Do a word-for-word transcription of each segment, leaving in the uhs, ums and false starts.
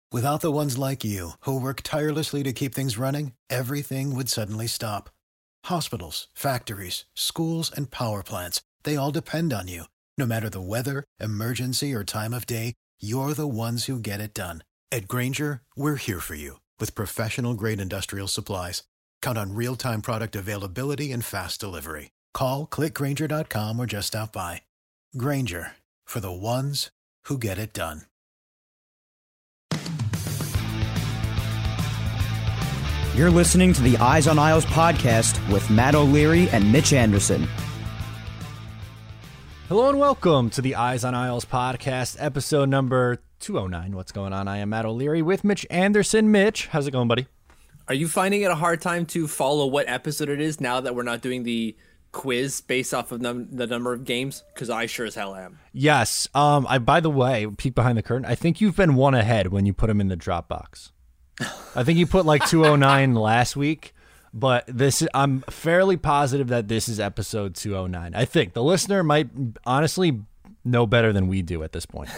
Without the ones like you, who work tirelessly to keep things running, everything would suddenly stop. Hospitals, factories, schools, and power plants, they all depend on you. No matter the weather, emergency, or time of day, you're the ones who get it done. At Grainger, we're here for you with professional-grade industrial supplies. Count on real-time product availability and fast delivery. Call, click Grainger dot com, or just stop by. Grainger, for the ones who get it done. You're listening to the Eyes on Isles podcast with Matt O'Leary and Mitch Anderson. Hello and welcome to the Eyes on Isles podcast, episode number two oh nine. What's going on? I am Matt O'Leary with Mitch Anderson. Mitch, how's it going, buddy? Are you finding it a hard time to follow what episode it is now that we're not doing the quiz based off of num- the number of games? Because I sure as hell am. Yes. Um. I. By the way, peek behind the curtain. I think you've been one ahead when you put them in the Dropbox. I think you put like two oh nine last week, but this I'm fairly positive that this is episode two oh nine. I think the listener might honestly know better than we do at this point.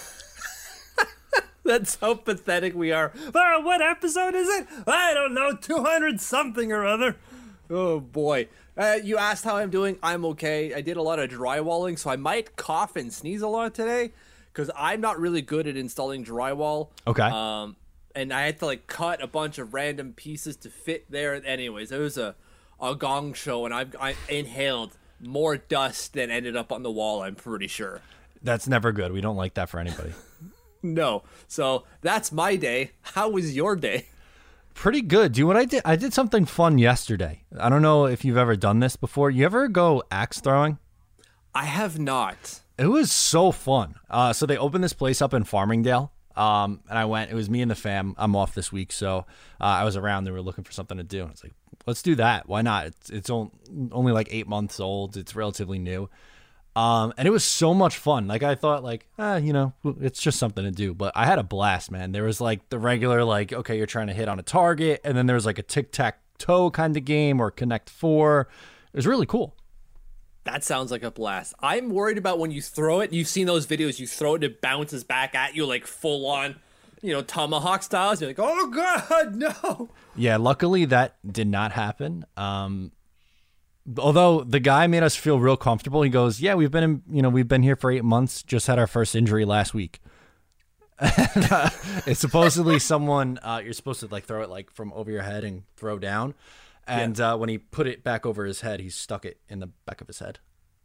That's how pathetic we are. Oh, what episode is it? I don't know, two hundred something or other. Oh boy. Uh, you asked how I'm doing. I'm okay. I did a lot of drywalling, so I might cough and sneeze a lot today because I'm not really good at installing drywall. Okay. Um, and I had to like cut a bunch of random pieces to fit there. Anyways, it was a, a gong show, and I've I inhaled more dust than ended up on the wall, I'm pretty sure. That's never good. We don't like that for anybody. No. So that's my day. How was your day? Pretty good. Do you know what I did? I did something fun yesterday. I don't know if you've ever done this before. You ever go axe throwing? I have not. It was so fun. Uh, so they opened this place up in Farmingdale. Um, and I went, it was me and the fam. I'm off this week. So uh, I was around. They were looking for something to do. And it's like, let's do that. Why not? It's, it's only like eight months old. It's relatively new. Um, and it was so much fun. Like I thought like, ah, you know, it's just something to do, but I had a blast, man. There was like the regular, like, okay, you're trying to hit on a target. And then there was like a tic-tac-toe kind of game or Connect Four. It was really cool. That sounds like a blast. I'm worried about when you throw it. You've seen those videos. You throw it, it bounces back at you like full on, you know, tomahawk styles. You're like, oh God, no. Yeah, luckily that did not happen. Um, although the guy made us feel real comfortable. He goes, yeah, we've been in, you know, we've been here for eight months. Just had our first injury last week. And, uh, it's supposedly someone, uh, you're supposed to like throw it like from over your head and throw down. And yeah. uh, when he put it back over his head, he stuck it in the back of his head.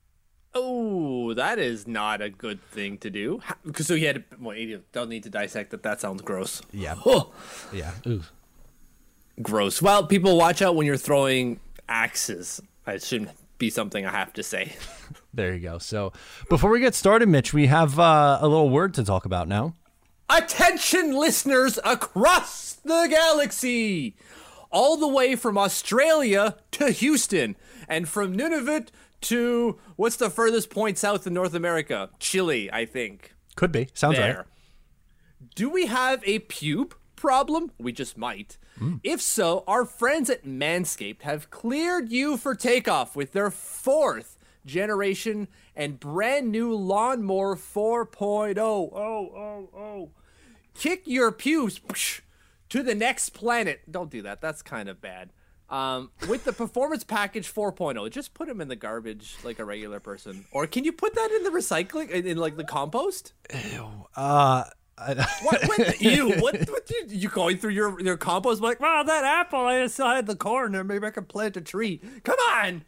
Oh, that is not a good thing to do. Because so he had, to, well, you don't need to dissect that. That sounds gross. Yeah. Oh. Yeah. Ooh. Gross. Well, people, watch out when you're throwing axes. It shouldn't be something I have to say. There you go. So before we get started, Mitch, we have uh, a little word to talk about now. Attention, listeners across the galaxy. All the way from Australia to Houston, and from Nunavut to, what's the furthest point south in North America? Chile, I think. Could be. Sounds there. right. Do we have a pube problem? We just might. Mm. If so, our friends at Manscaped have cleared you for takeoff with their fourth generation and brand new Lawnmower four point oh. Oh, oh, oh. Kick your pubes to the next planet. Don't do that. That's kind of bad. Um, with the Performance Package four point oh, just put them in the garbage like a regular person. Or can you put that in the recycling, in, in like the compost? Ew. Uh, I... what? What? Ew. What? What you, you going through your, your compost? Like, wow, that apple, I still had the core there. Maybe I could plant a tree. Come on.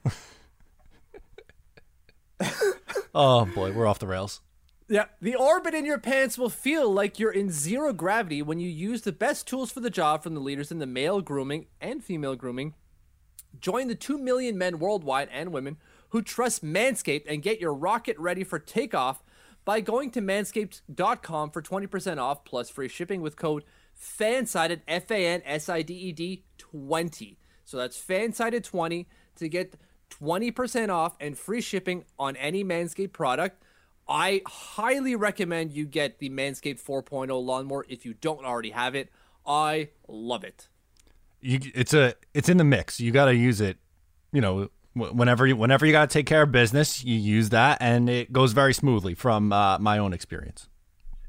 Oh boy, we're off the rails. Yeah, the orbit in your pants will feel like you're in zero gravity when you use the best tools for the job from the leaders in the male grooming and female grooming. Join the two million men worldwide and women who trust Manscaped and get your rocket ready for takeoff by going to manscaped dot com for twenty percent off plus free shipping with code FANSIDED, F A N S I D E D twenty. So that's FANSIDED twenty to get twenty percent off and free shipping on any Manscaped product. I highly recommend you get the Manscaped four point oh lawnmower if you don't already have it. I love it. You, it's a, it's in the mix. You got to use it, you know, whenever you, whenever you got to take care of business, you use that, and it goes very smoothly from uh, my own experience.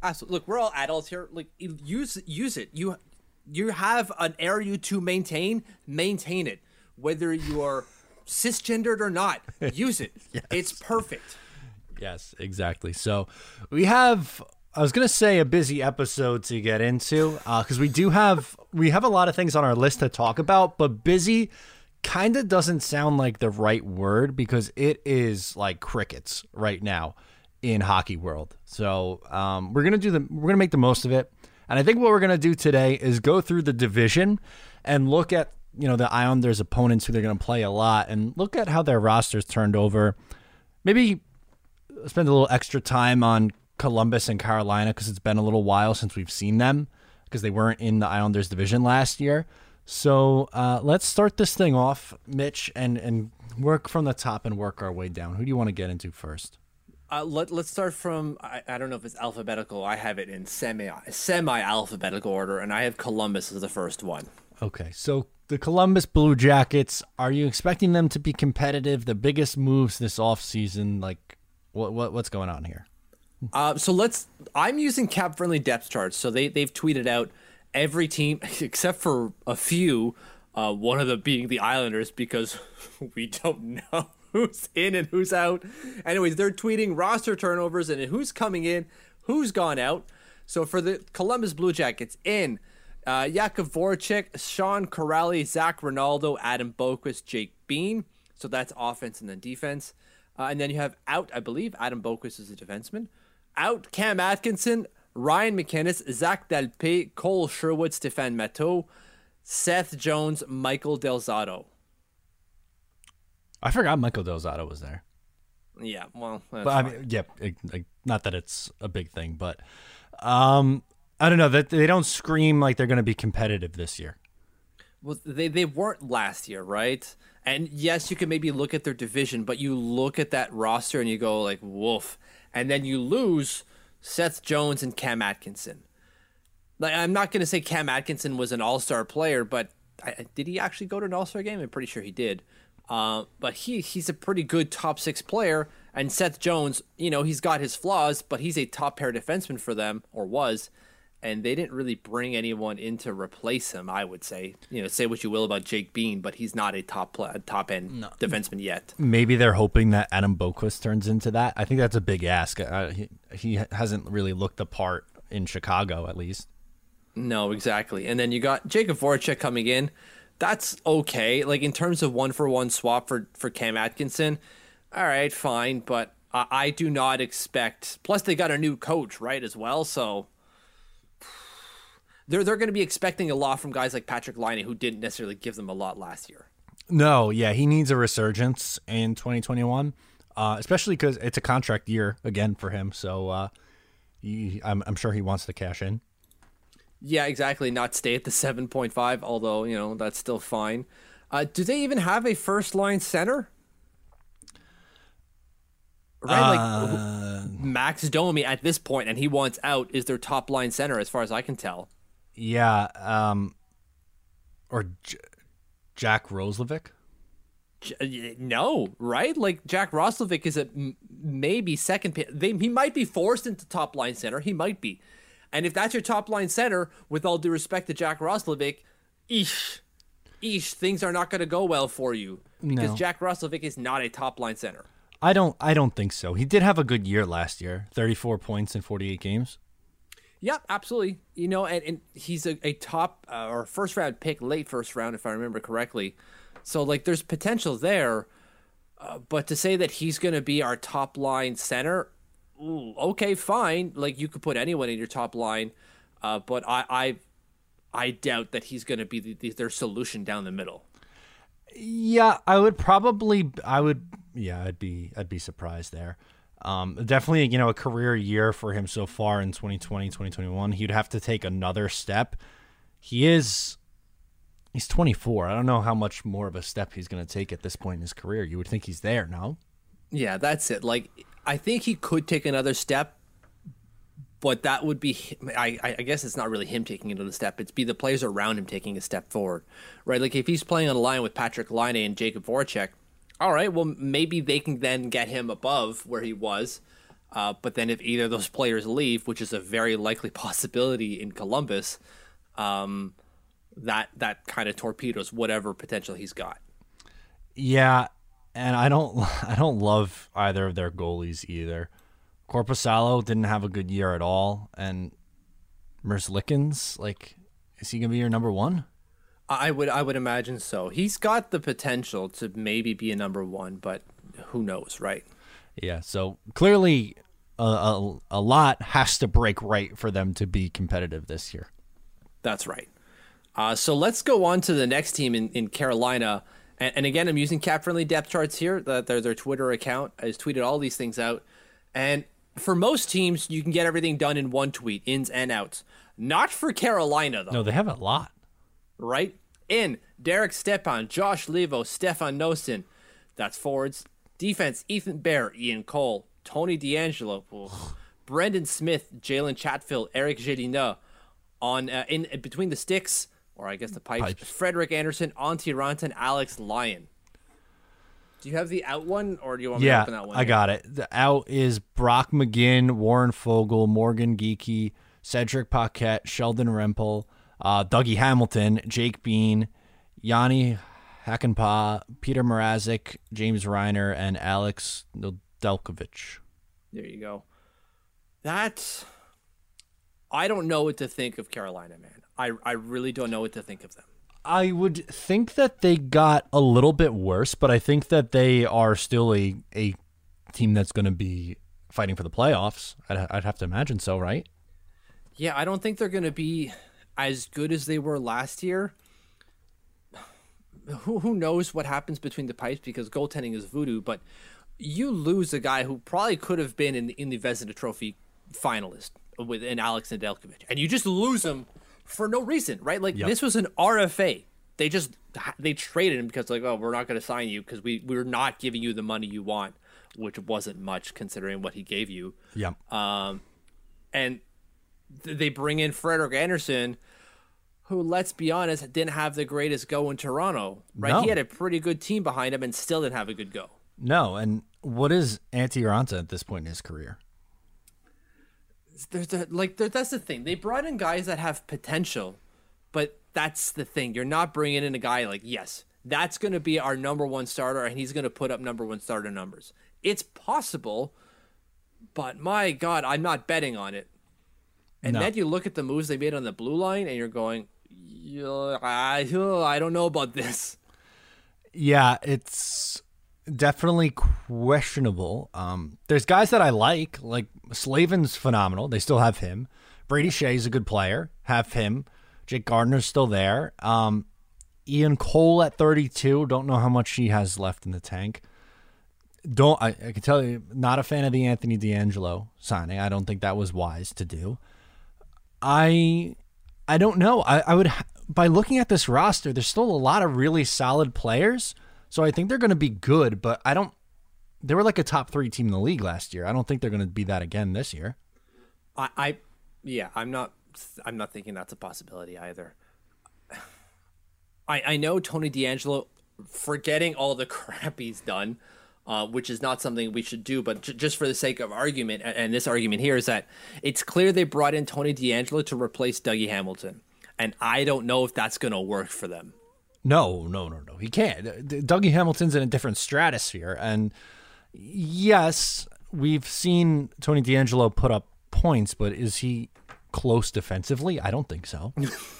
Absolutely. Look, we're all adults here. Like, use use it. You you have an area to maintain. Maintain it, whether you are cisgendered or not. Use it. Yes. It's perfect. Yes, exactly. So we have. I was gonna say a busy episode to get into because uh, we do have we have a lot of things on our list to talk about, but busy kind of doesn't sound like the right word because it is like crickets right now in hockey world. So um, we're gonna do the we're gonna make the most of it, and I think what we're gonna do today is go through the division and look at you know the Islanders' opponents who they're gonna play a lot, and look at how their rosters turned over. Maybe spend a little extra time on Columbus and Carolina because it's been a little while since we've seen them because they weren't in the Islanders division last year. So uh, let's start this thing off, Mitch, and, and work from the top and work our way down. Who do you want to get into first? Uh, let, let's start from, I, I don't know if it's alphabetical. I have it in semi, semi-alphabetical order, and I have Columbus as the first one. Okay, so the Columbus Blue Jackets, are you expecting them to be competitive? The biggest moves this offseason, like what, what what's going on here? Uh, so let's. I'm using cap friendly depth charts. So they they've tweeted out every team except for a few. Uh, one of them being the Islanders because we don't know who's in and who's out. Anyways, they're tweeting roster turnovers and who's coming in, who's gone out. So for the Columbus Blue Jackets, in uh, Jakub Voracek, Sean Corrali, Zach Ronaldo, Adam Boquist, Jake Bean. So that's offense and then defense. Uh, and then you have out, I believe, Adam Boquist is a defenseman. Out, Cam Atkinson, Ryan McInnes, Zach Delpé, Cole Sherwood, Stéphane Matteau, Seth Jones, Michael Del Zotto. I forgot Michael Del Zotto was there. Yeah, well, that's but I mean, yeah, it, it, not that it's a big thing, but um, I don't know that they don't scream like they're going to be competitive this year. Well, they they weren't last year, right? And yes, you can maybe look at their division, but you look at that roster and you go like, woof. And then you lose Seth Jones and Cam Atkinson. Like, I'm not going to say Cam Atkinson was an all-star player, but I, did he actually go to an all-star game? I'm pretty sure he did. Uh, but he he's a pretty good top six player. And Seth Jones, you know, he's got his flaws, but he's a top pair defenseman for them, or was. And they didn't really bring anyone in to replace him, I would say. You know, say what you will about Jake Bean, but he's not a top play, top end no. defenseman yet. Maybe they're hoping that Adam Boquist turns into that. I think that's a big ask. Uh, he, he hasn't really looked the part in Chicago, at least. No, exactly. And then you got Jakub Voracek coming in. That's okay. Like, in terms of one-for-one swap for, for Cam Atkinson, all right, fine. But I, I do not expect... Plus, they got a new coach, right, as well, so... They're they're going to be expecting a lot from guys like Patrick Laine, who didn't necessarily give them a lot last year. No, yeah, he needs a resurgence in twenty twenty-one, uh, especially because it's a contract year again for him. So uh, he, I'm I'm sure he wants to cash in. Yeah, exactly. Not stay at the seven point five, although you know that's still fine. Uh, do they even have a first line center? Right, uh, like Max Domi at this point, and he wants out, is their top line center as far as I can tell. Yeah, um, or J- Jack Roslovic? J- no, right? Like Jack Roslovic is a m- maybe second. P- they, he might be forced into top line center. He might be, and if that's your top line center, with all due respect to Jack Roslovic, eesh, eesh, things are not going to go well for you because no. Jack Roslovic is not a top line center. I don't. I don't think so. He did have a good year last year, thirty-four points in forty-eight games. Yeah, absolutely. You know, and, and he's a, a top uh, or first round pick, late first round, if I remember correctly. So, like, there's potential there. Uh, but to say that he's going to be our top line center, ooh, okay, fine. Like, you could put anyone in your top line. Uh, but I, I I doubt that he's going to be the, the, their solution down the middle. Yeah, I would probably, I would, yeah, I'd be, I'd be surprised there. Um, definitely, you know, a career year for him so far in twenty twenty, twenty twenty-one. He'd have to take another step. He is, he's twenty-four. I don't know how much more of a step he's going to take at this point in his career. You would think he's there, no? Yeah, that's it. Like, I think he could take another step, but that would be, I, I guess it's not really him taking another step. It's be the players around him taking a step forward, right? Like, if he's playing on a line with Patrick Laine and Jakub Voracek, all right, well, maybe they can then get him above where he was. Uh, but then if either of those players leave, which is a very likely possibility in Columbus, um, that that kind of torpedoes whatever potential he's got. Yeah, and I don't I don't love either of their goalies either. Korpisalo didn't have a good year at all, and Merzlikins, like, is he gonna be your number one? I would I would imagine so. He's got the potential to maybe be a number one, but who knows, right? Yeah, so clearly a, a, a lot has to break right for them to be competitive this year. That's right. Uh, so let's go on to the next team in, in Carolina. And, and again, I'm using Cap Friendly Depth Charts here. The, their, their Twitter account has tweeted all these things out. And for most teams, you can get everything done in one tweet, ins and outs. Not for Carolina, though. No, they have a lot. Right? In, Derek Stepan, Josh Levo, Stefan Nosen. That's forwards. Defense, Ethan Bear, Ian Cole, Tony DeAngelo, Brendan Smith, Jalen Chatfield, Eric Jedina. On uh, in, in between the sticks, or I guess the pipes, Pipes. Frederick Anderson, Antti Rantanen, Alex Lyon. Do you have the out one, or do you want me Yeah, to open that one? I here? got it. The out is Brock McGinn, Warren Fogle, Morgan Geeky, Cedric Paquette, Sheldon Rempel, uh, Dougie Hamilton, Jake Bean, Yanni Hakanpää, Peter Mrazek, James Reiner, and Alex Nedeljkovic. There you go. That, I don't know what to think of Carolina, man. I, I really don't know what to think of them. I would think that they got a little bit worse, but I think that they are still a, a team that's going to be fighting for the playoffs. I'd, I'd have to imagine so, right? Yeah, I don't think they're going to be as good as they were last year. Who who knows what happens between the pipes, because goaltending is voodoo, but you lose a guy who probably could have been in the, in the Vezina Trophy finalist with an Alex Nedeljkovic, and you just lose him for no reason, right? Like, Yep. this was an R F A. They just they traded him because, like, oh, we're not going to sign you because we we're not giving you the money you want, which wasn't much considering what he gave you. Yeah. Um, and th- they bring in Frederick Anderson, who, let's be honest, didn't have the greatest go in Toronto, right? No. He had a pretty good team behind him and still didn't have a good go. No, and what is Antti Ranta at this point in his career? There's a, like there, that's the thing. They brought in guys that have potential, but that's the thing. You're not bringing in a guy like, yes, that's going to be our number one starter, and he's going to put up number one starter numbers. It's possible, but my God, I'm not betting on it. And No. then you look at the moves they made on the blue line, and you're going, "Yeah, I, I don't know about this." Yeah, it's definitely questionable. Um, there's guys that I like, like Slavin's phenomenal. They still have him. Brady Shea's a good player. Have him. Jake Gardner's still there. Um, Ian Cole at thirty-two. Don't know how much he has left in the tank. Don't I, I can tell you, not a fan of the Anthony DeAngelo signing. I don't think that was wise to do. I I don't know. I, I would by looking at this roster, there's still a lot of really solid players. So I think they're going to be good, but I don't. They were like a top three team in the league last year. I don't think they're going to be that again this year. I, I, yeah, I'm not. I'm not thinking that's a possibility either. I I know Tony DeAngelo, forgetting all the crap he's done, uh, which is not something we should do, but j- just for the sake of argument, and, and this argument here is that it's clear they brought in Tony DeAngelo to replace Dougie Hamilton, and I don't know if that's going to work for them. No, no, no, no. He can't. D- Dougie Hamilton's in a different stratosphere, and yes, we've seen Tony DeAngelo put up points, but is he close defensively? I don't think so.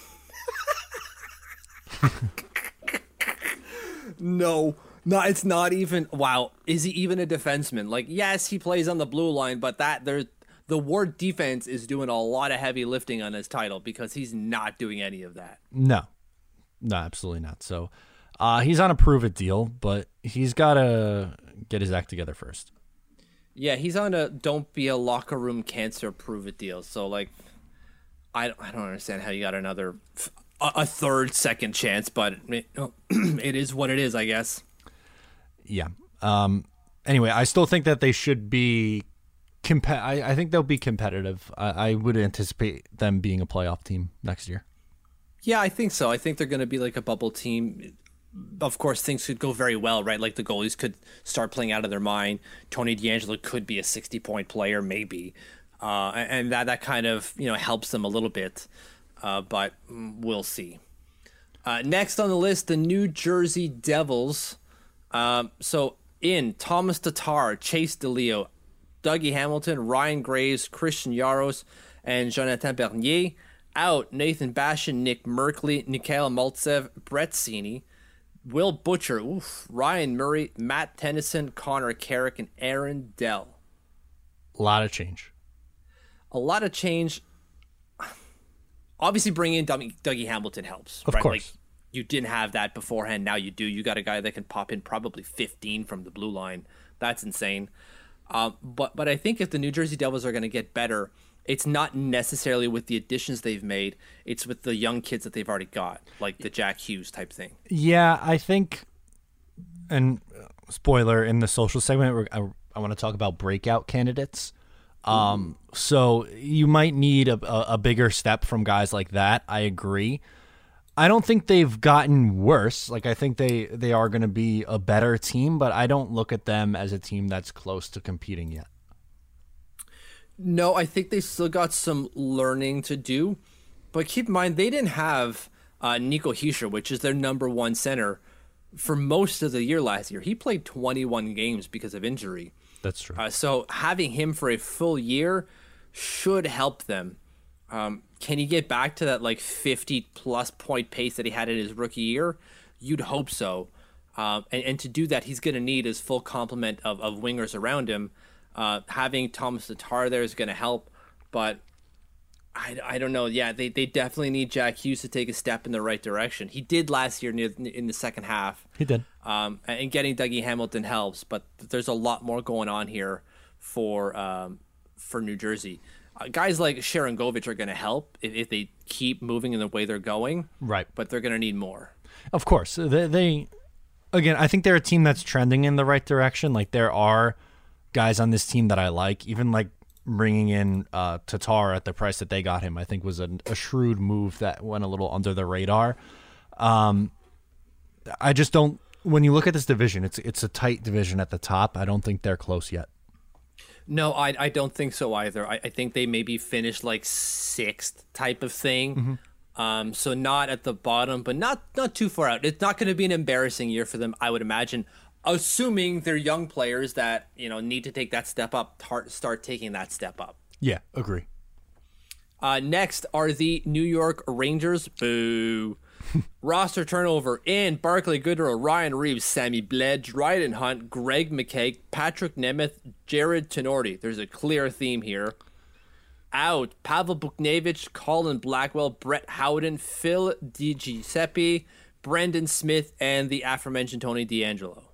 No, no, it's not even. Wow, is he even a defenseman? Like, yes, he plays on the blue line, but that there, the word defense is doing a lot of heavy lifting on his title because he's not doing any of that. No, no, absolutely not. So uh, he's on a prove it deal, but he's got to get his act together first. Yeah, he's on a don't be a locker room cancer prove it deal. So, like, I, I don't understand how you got another a, a third second chance, but it, it is what it is, I guess. Yeah. Um. Anyway, I still think that they should be. Comp- I, I think they'll be competitive. I, I would anticipate them being a playoff team next year. Yeah, I think so. I think they're going to be like a bubble team. of course, things could go very well, right? Like the goalies could start playing out of their mind. Tony DeAngelo could be a sixty-point player, maybe. Uh, and that, that kind of, you know, helps them a little bit. Uh, but we'll see. Uh, next on the list, the New Jersey Devils. Um, so in Thomas Tatar, Chase DeLeo, Dougie Hamilton, Ryan Graves, Christian Yaros, and Jonathan Bernier. Out, Nathan Bashin, Nick Merkley, Mikhail Maltsev, Brett Cini, Will Butcher, oof, Ryan Murray, Matt Tennyson, Connor Carrick, and Aaron Dell. A lot of change. A lot of change. Obviously, bringing in Dougie, Dougie Hamilton helps. Of right? course. Like, you didn't have that beforehand. Now you do. You got a guy that can pop in probably fifteen from the blue line. That's insane. Um, but but I think if the New Jersey Devils are going to get better, it's not necessarily with the additions they've made. It's with the young kids that they've already got, like the Jack Hughes type thing. Yeah, I think, and spoiler, in the social segment, we're, I, I want to talk about breakout candidates. Um, so you might need a, a, a bigger step from guys like that. I agree. I don't think they've gotten worse. Like, I think they, they are going to be a better team, but I don't look at them as a team that's close to competing yet. No, I think they still got some learning to do. But keep in mind, they didn't have uh, Nico Hischier, which is their number one center, for most of the year last year. He played twenty-one games because of injury. That's true. Uh, so having him for a full year should help them. Um, can he get back to that like fifty plus point pace that he had in his rookie year? You'd hope so. Um, and, and to do that, he's going to need his full complement of, of wingers around him. Uh, having Thomas Tatar there is going to help, but I, I don't know. Yeah, they, they definitely need Jack Hughes to take a step in the right direction. He did last year near, in the second half. He did. Um, and getting Dougie Hamilton helps, but there's a lot more going on here for um, for New Jersey. Uh, guys like Sharon Govich are going to help if, if they keep moving in the way they're going. Right. But they're going to need more. Of course. They, they, again, I think they're a team that's trending in the right direction. Like, there are guys on this team that I like. Even like bringing in uh, Tatar at the price that they got him, I think was a, a shrewd move that went a little under the radar. Um, I just don't, when you look at this division, it's it's a tight division at the top. I don't think they're close yet. No, I I don't think so either. I, I think they maybe finished like sixth type of thing. Mm-hmm. Um, so not at the bottom, but not not too far out. It's not going to be an embarrassing year for them, I would imagine, assuming they're young players that, you know, need to take that step up, tar- start taking that step up. Yeah, agree. Uh, next are the New York Rangers. Boo. Roster turnover in Barclay Goodrow, Ryan Reeves, Sammy Bled, Dryden Hunt, Greg McKay, Patrick Nemeth, Jared Tenorti. There's a clear theme here. Out, Pavel Buchnevich, Colin Blackwell, Brett Howden, Phil DiGiuseppe, Brendan Smith, and the aforementioned Tony DeAngelo.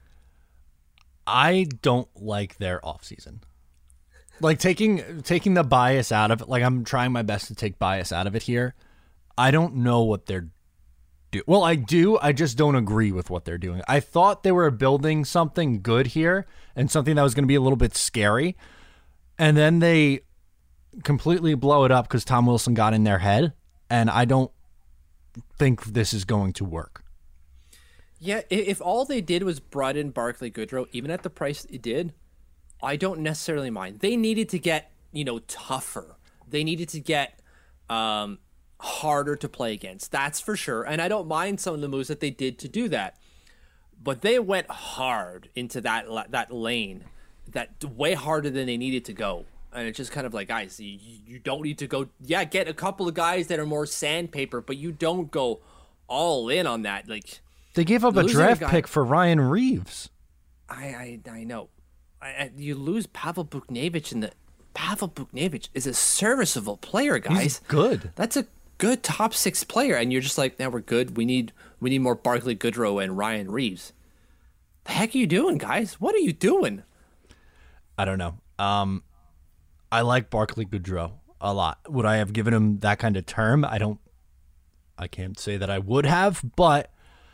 I don't like their offseason. Like, taking taking the bias out of it, like, I'm trying my best to take bias out of it here. I don't know what they're doing. Well, I do. I just don't agree with what they're doing. I thought they were building something good here and something that was going to be a little bit scary. And then they completely blow it up because Tom Wilson got in their head. And I don't think this is going to work. Yeah, if all they did was brought in Barclay Goodrow, even at the price it did, I don't necessarily mind. They needed to get, you know, tougher. They needed to get um, harder to play against. That's for sure. And I don't mind some of the moves that they did to do that. But they went hard into that that lane, that way harder than they needed to go. And it's just kind of like, guys, you, you don't need to go. Yeah, get a couple of guys that are more sandpaper, but you don't go all in on that. Like, they gave up a draft a pick for Ryan Reeves. I I, I know. I, I, you lose Pavel Buchnevich, and the Pavel Buchnevich is a serviceable player, guys. He's good. That's a good top six player, and you're just like, now we're good. We need we need more Barclay Goodrow and Ryan Reeves. The heck are you doing, guys? What are you doing? I don't know. Um, I like Barclay Goodrow a lot. Would I have given him that kind of term? I don't. I can't say that I would have, but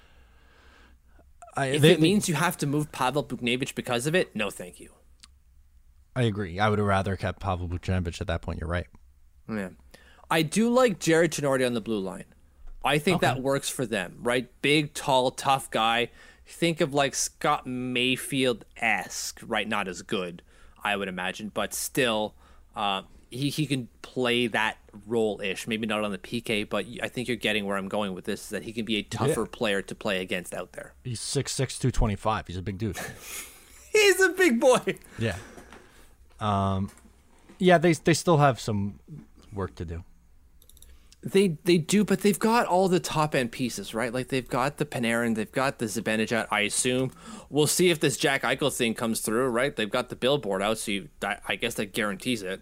I, if they, it means you have to move Pavel Buchnevich because of it, no, thank you. I agree. I would have rather kept Pavel Buchnevich at that point. You're right. Yeah, I do like Jared Tenorti on the blue line. I think Okay. that works for them, right? Big, tall, tough guy. Think of like Scott Mayfield-esque, right? Not as good, I would imagine, but still, uh, he, he can play that role-ish. Maybe not on the P K, but I think you're getting where I'm going with this, is that he can be a tougher Yeah. player to play against out there. He's six six, two twenty-five. He's a big dude. He's a big boy. Yeah. Um, yeah, they they still have some work to do. They they do, but they've got all the top end pieces, right? Like they've got the Panarin, they've got the Zibanejad. I assume we'll see if this Jack Eichel thing comes through, right? They've got the billboard out, so you, I, I guess that guarantees it.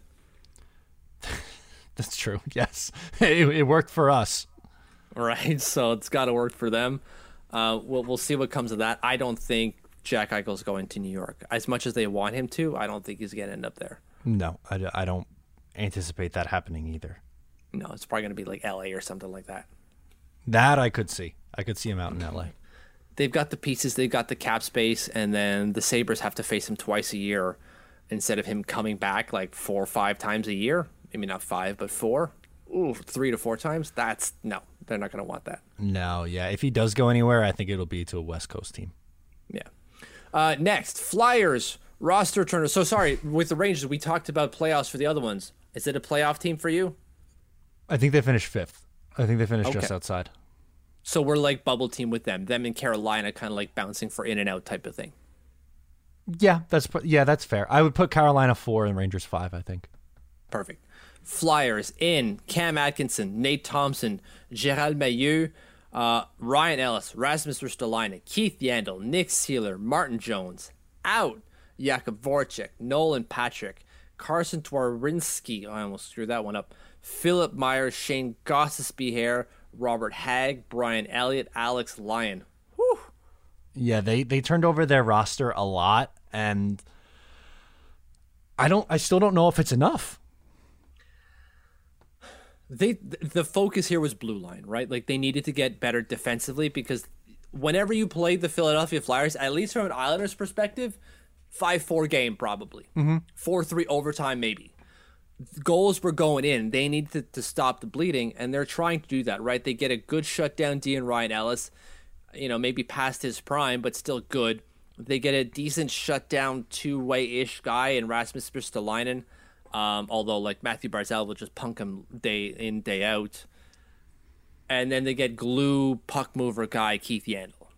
That's true. Yes, it, it worked for us. Right, so it's got to work for them. Uh, we'll we'll see what comes of that. I don't think Jack Eichel's going to New York. As much as they want him to, I don't think he's going to end up there. No, I, I don't anticipate that happening either. No, it's probably going to be like L A or something like that. That I could see. I could see him out in L A. They've got the pieces, they've got the cap space, and then the Sabres have to face him twice a year instead of him coming back like four or five times a year. Maybe not five, but four. Ooh, three to four times. That's no, they're not going to want that. No, yeah. If he does go anywhere, I think it'll be to a West Coast team. Yeah. Uh, next, Flyers roster turner. So sorry, with the Rangers, we talked about playoffs for the other ones. Is it a playoff team for you? I think they finished fifth. I think they finished just Okay. outside. So we're like bubble team with them. Them and Carolina kind of like bouncing for in and out type of thing. Yeah, that's yeah, that's fair. I would put Carolina four and Rangers five. I think. Perfect. Flyers in Cam Atkinson, Nate Thompson, Gerald Mailloux, uh, Ryan Ellis, Rasmus Ristolainen, Keith Yandel, Nick Seeler, Martin Jones. Out. Jakub Voracek, Nolan Patrick, Carson Twarynski. I almost screwed that one up. Philip Myers, Shane Gostisbehere, Robert Hagg, Brian Elliott, Alex Lyon. Whew. Yeah, they they turned over their roster a lot, and I don't. I still don't know if it's enough. They the focus here was blue line, right? Like they needed to get better defensively because whenever you played the Philadelphia Flyers, at least from an Islanders perspective, five four game probably, four three overtime maybe. Goals were going in. They needed to, to stop the bleeding, and they're trying to do that, right? They get a good shutdown D and Ryan Ellis, you know, maybe past his prime, but still good. They get a decent shutdown two-way-ish guy in Rasmus Ristolainen, um, although like Matthew Barzal will just punk him day in, day out. And then they get glue puck mover guy Keith Yandel.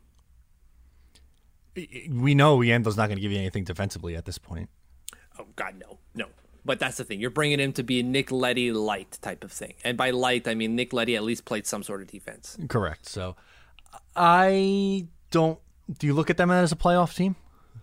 We know Yandel's not going to give you anything defensively at this point. Oh God, no, no. But that's the thing. You're bringing him to be a Nick Leddy light type of thing. And by light, I mean Nick Leddy at least played some sort of defense. Correct. So I don't. Do you look at them as a playoff team?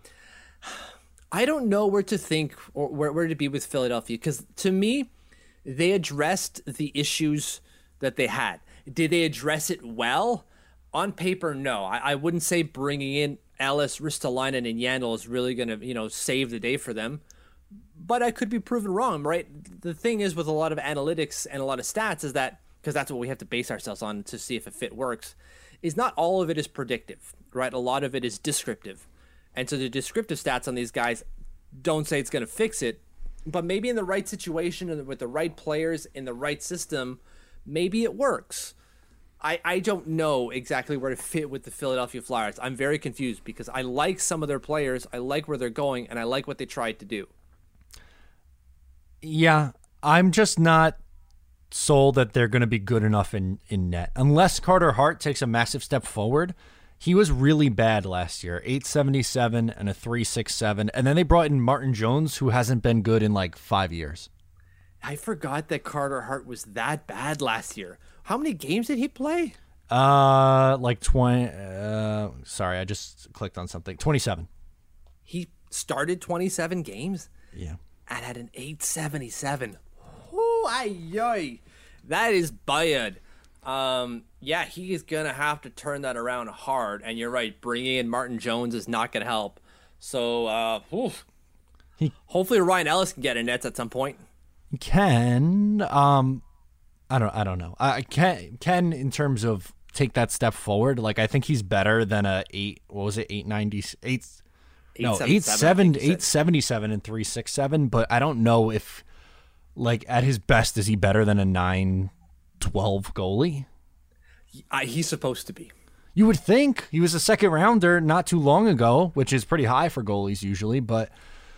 I don't know where to think or where, where to be with Philadelphia because to me, they addressed the issues that they had. Did they address it well? On paper, no. I, I wouldn't say bringing in Ellis, Ristolainen, and Yandel is really going to, you know, save the day for them. But I could be proven wrong, right? The thing is with a lot of analytics and a lot of stats is that, because that's what we have to base ourselves on to see if a fit works, is not all of it is predictive, right? A lot of it is descriptive. And so the descriptive stats on these guys don't say it's going to fix it, but maybe in the right situation and with the right players in the right system, maybe it works. I, I don't know exactly where to fit with the Philadelphia Flyers. I'm very confused because I like some of their players, I like where they're going, and I like what they tried to do. Yeah, I'm just not sold that they're going to be good enough in, in net. Unless Carter Hart takes a massive step forward. He was really bad last year, eight seventy-seven and a three sixty-seven. And then they brought in Martin Jones, who hasn't been good in like five years. I forgot that Carter Hart was that bad last year. How many games did he play? Uh, like twenty. Uh, sorry, I just clicked on something. twenty-seven. He started twenty-seven games Yeah. and had an eight seventy-seven. Ooh, ay, ay. That is bad. Um, yeah, he is going to have to turn that around hard. And you're right, bringing in Martin Jones is not going to help. So, uh, oof. He- hopefully Ryan Ellis can get in nets at some point. Can um, I don't. I don't know. I can can in terms of take that step forward. Like I think he's better than a eight. What was it? Eight ninety eight. No, eight seven eight seventy seven and three six seven. But I don't know if like at his best is he better than a nine twelve goalie. I, he's supposed to be. You would think he was a second rounder not too long ago, which is pretty high for goalies usually, but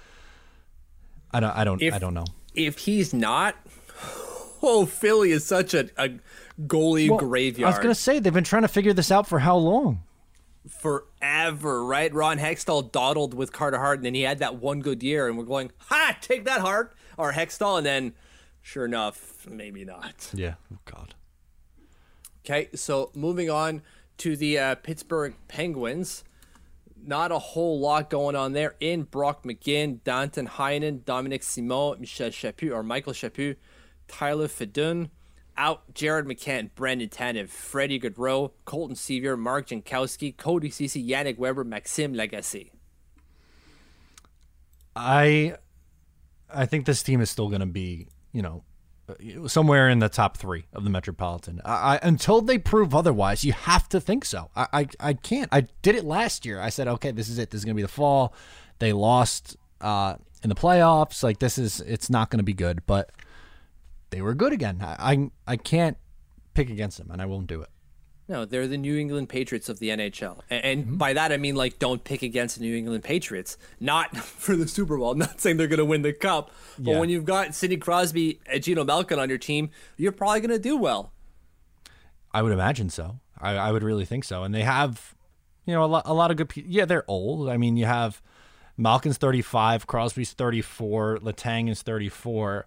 I don't, I don't, If, I don't know. If he's not, oh, Philly is such a, a goalie Well, graveyard. I was gonna say they've been trying to figure this out for how long? Forever, right? Ron Hextall dawdled with Carter Hart, and then he had that one good year, and we're going, ha, take that, Hart, or Hextall, and then, sure enough, maybe not. Yeah. Oh God. Okay, so moving on to the uh, Pittsburgh Penguins. Not a whole lot going on there. In Brock McGinn, Danton Heinen, Dominic Simon, Michel Chaput, or Michael Chaput, Tyler Fedun. Out, Jared McCann, Brandon Tanev, Freddie Gaudreau, Colton Sevier, Mark Jankowski, Cody Ceci, Yannick Weber, Maxime Lagacé. I, I think this team is still going to be, you know, somewhere in the top three of the Metropolitan. I, I until they prove otherwise, you have to think so. I, I, I can't. I did it last year. I said, okay, this is it. This is gonna be the fall. They lost uh, in the playoffs. Like this is, it's not gonna be good. But they were good again. I, I, I can't pick against them, and I won't do it. No, they're the New England Patriots of the N H L. And, and mm-hmm. by that, I mean, like, don't pick against the New England Patriots. Not for the Super Bowl. I'm not saying they're going to win the Cup. But yeah. when you've got Sidney Crosby and Geno Malkin on your team, you're probably going to do well. I would imagine so. I, I would really think so. And they have, you know, a lot, a lot of good people. Yeah, they're old. I mean, you have Malkin's thirty-five, Crosby's thirty-four, Letang is thirty-four.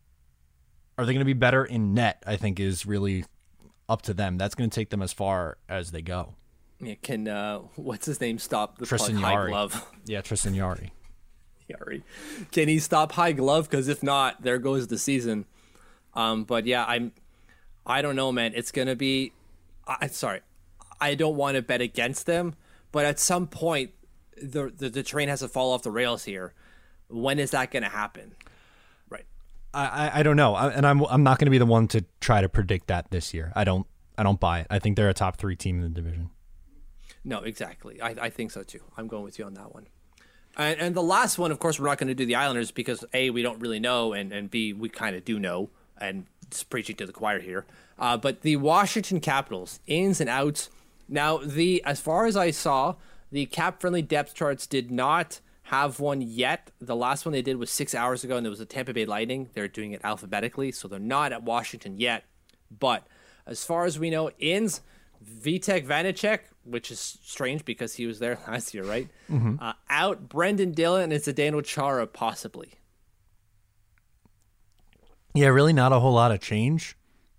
Are they going to be better in net, I think, is really up to them. That's going to take them as far as they go. Yeah, can uh, what's his name stop the Tristan high Jarry. glove? Yeah, Tristan Jarry. Jarry. Can he stop high glove? Because if not, there goes the season. Um, but yeah, I'm. I don't know, man. It's gonna be. I sorry, I don't want to bet against them, but at some point, the, the the train has to fall off the rails here. When is that going to happen? Right. I, I don't know, I, and I'm I'm not going to be the one to try to predict that this year. I don't I don't buy it. I think they're a top three team in the division. No, exactly. I, I think so too. I'm going with you on that one. And, and the last one, of course, we're not going to do the Islanders because A, we don't really know, and, and B, we kind of do know, and it's preaching to the choir here. Uh, but the Washington Capitals, ins and outs. Now, the as far as I saw, the cap-friendly depth charts did not have one yet. The last one they did was six hours ago, and it was the Tampa Bay Lightning. They're doing it alphabetically, so they're not at Washington yet. But as far as we know, ins, Vitek Vanacek, which is strange because he was there last year, right? Mm-hmm. Uh, out, Brendan Dillon, and Zdeno Chara, possibly. Yeah, really not a whole lot of change.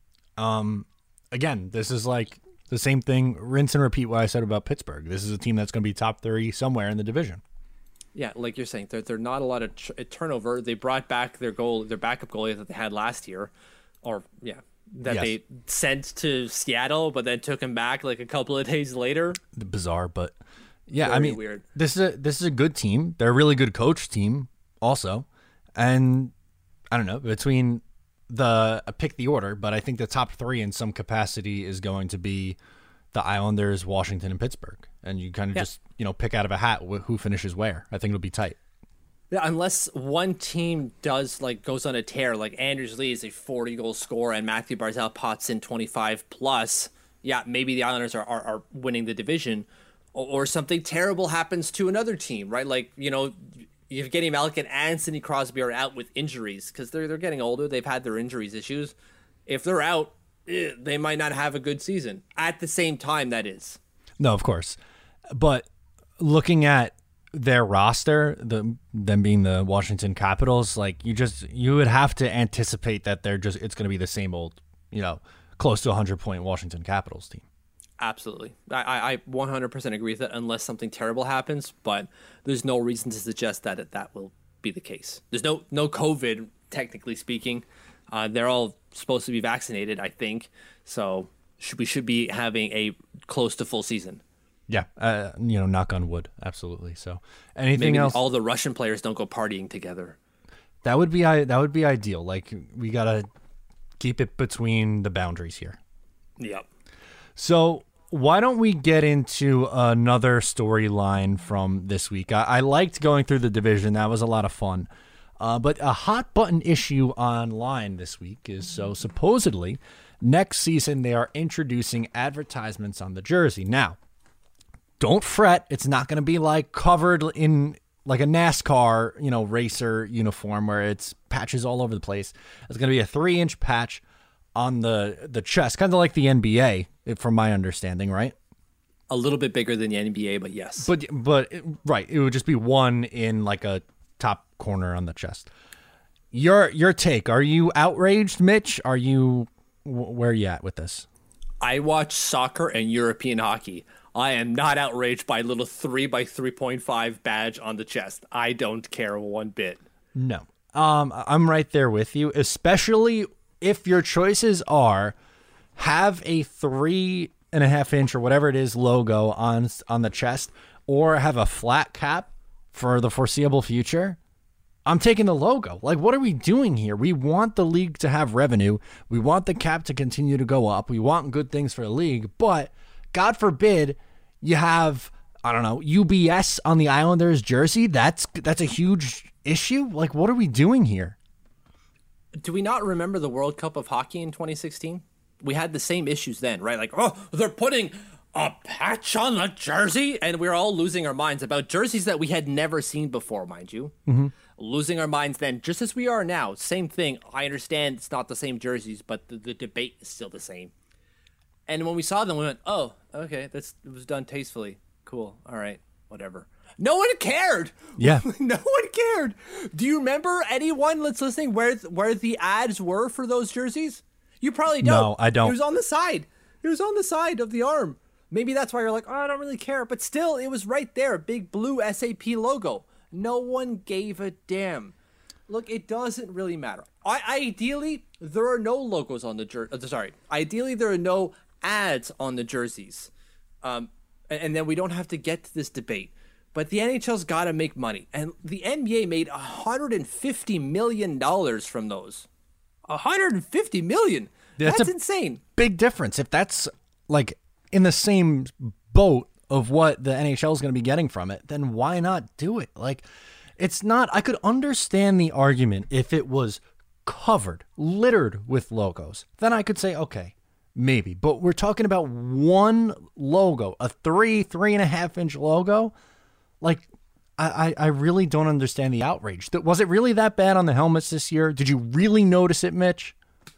Um, again, this is like the same thing, rinse and repeat what I said about Pittsburgh. This is a team that's going to be top three somewhere in the division. Yeah, like you're saying, they're, they're not a lot of tr- turnover. They brought back their goal, their backup goalie that they had last year, or yeah, that yes. they sent to Seattle, but then took him back like a couple of days later. Bizarre, but yeah, Very I mean, weird. This is a this is a good team. They're a really good coach team, also, and I don't know between the uh, pick the order, but I think the top three in some capacity is going to be the Islanders, Washington, and Pittsburgh. And you kind of yeah. just, you know, pick out of a hat wh- who finishes where. I think it'll be tight. Yeah, unless one team does like goes on a tear, like Anders Lee is a forty goal scorer and Matthew Barzal pots in twenty-five plus. Yeah, maybe the Islanders are, are, are winning the division, or, or something terrible happens to another team, right? Like, you know, Evgeny Malkin and Sidney Crosby are out with injuries because they're they're getting older. They've had their injuries issues. If they're out, eh, they might not have a good season. At the same time, that is. No, of course. But looking at their roster, the them being the Washington Capitals, like you just you would have to anticipate that they're just it's going to be the same old, you know, close to a hundred point Washington Capitals team. Absolutely, I I one hundred percent agree with that unless something terrible happens. But there's no reason to suggest that it, that will be the case. There's no no COVID, technically speaking. Uh, they're all supposed to be vaccinated, I think. So should, we should be having a close to full season. Yeah, uh, you know, knock on wood, absolutely. So, anything Maybe else? All the Russian players don't go partying together. That would be that would be ideal. Like we gotta keep it between the boundaries here. Yep. So why don't we get into another storyline from this week? I, I liked going through the division; that was a lot of fun. Uh, but a hot button issue online this week is so supposedly next season they are introducing advertisements on the jersey. Now, don't fret. It's not going to be like covered in like a NASCAR, you know, racer uniform where it's patches all over the place. It's going to be a three inch patch on the, the chest, kind of like the N B A, from my understanding, right? A little bit bigger than the N B A, but yes. But, but right. It would just be one in like a top corner on the chest. Your, your take, are you outraged, Mitch? Are you, where are you at with this? I watch soccer and European hockey. I am not outraged by a little three by three point five badge on the chest. I don't care one bit. No. Um, I'm right there with you, especially if your choices are have a three and a half inch or whatever it is logo on, on the chest, or have a flat cap for the foreseeable future. I'm taking the logo. Like, what are we doing here? We want the league to have revenue. We want the cap to continue to go up. We want good things for the league, but God forbid you have, I don't know, U B S on the Islanders jersey. That's that's a huge issue. Like, what are we doing here? Do we not remember the World Cup of Hockey in twenty sixteen? We had the same issues then, right? Like, oh, they're putting a patch on the jersey, and we we're all losing our minds about jerseys that we had never seen before, mind you. Mm-hmm. Losing our minds then, just as we are now. Same thing. I understand it's not the same jerseys, but the, the debate is still the same. And when we saw them, we went, oh, okay, that's it was done tastefully. Cool. All right, whatever. No one cared. Yeah. No one cared. Do you remember anyone that's listening where where the ads were for those jerseys? You probably don't. No, I don't. It was on the side. It was on the side of the arm. Maybe that's why you're like, oh, I don't really care. But still, it was right there. Big blue S A P logo. No one gave a damn. Look, it doesn't really matter. I, ideally, there are no logos on the jersey. Uh, sorry. Ideally, there are no ads on the jerseys. Um, and, and then we don't have to get to this debate. But the N H L's got to make money. And the N B A made one hundred fifty million dollars from those. one hundred fifty million dollars. That's, that's a insane. Big difference. If that's like in the same boat of what the N H L is going to be getting from it, then why not do it? Like, it's not, I could understand the argument if it was covered, littered with logos. Then I could say, okay, maybe. But we're talking about one logo, a three, three and a half inch logo. Like, I, I really don't understand the outrage. Was it really that bad on the helmets this year? Did you really notice it, Mitch?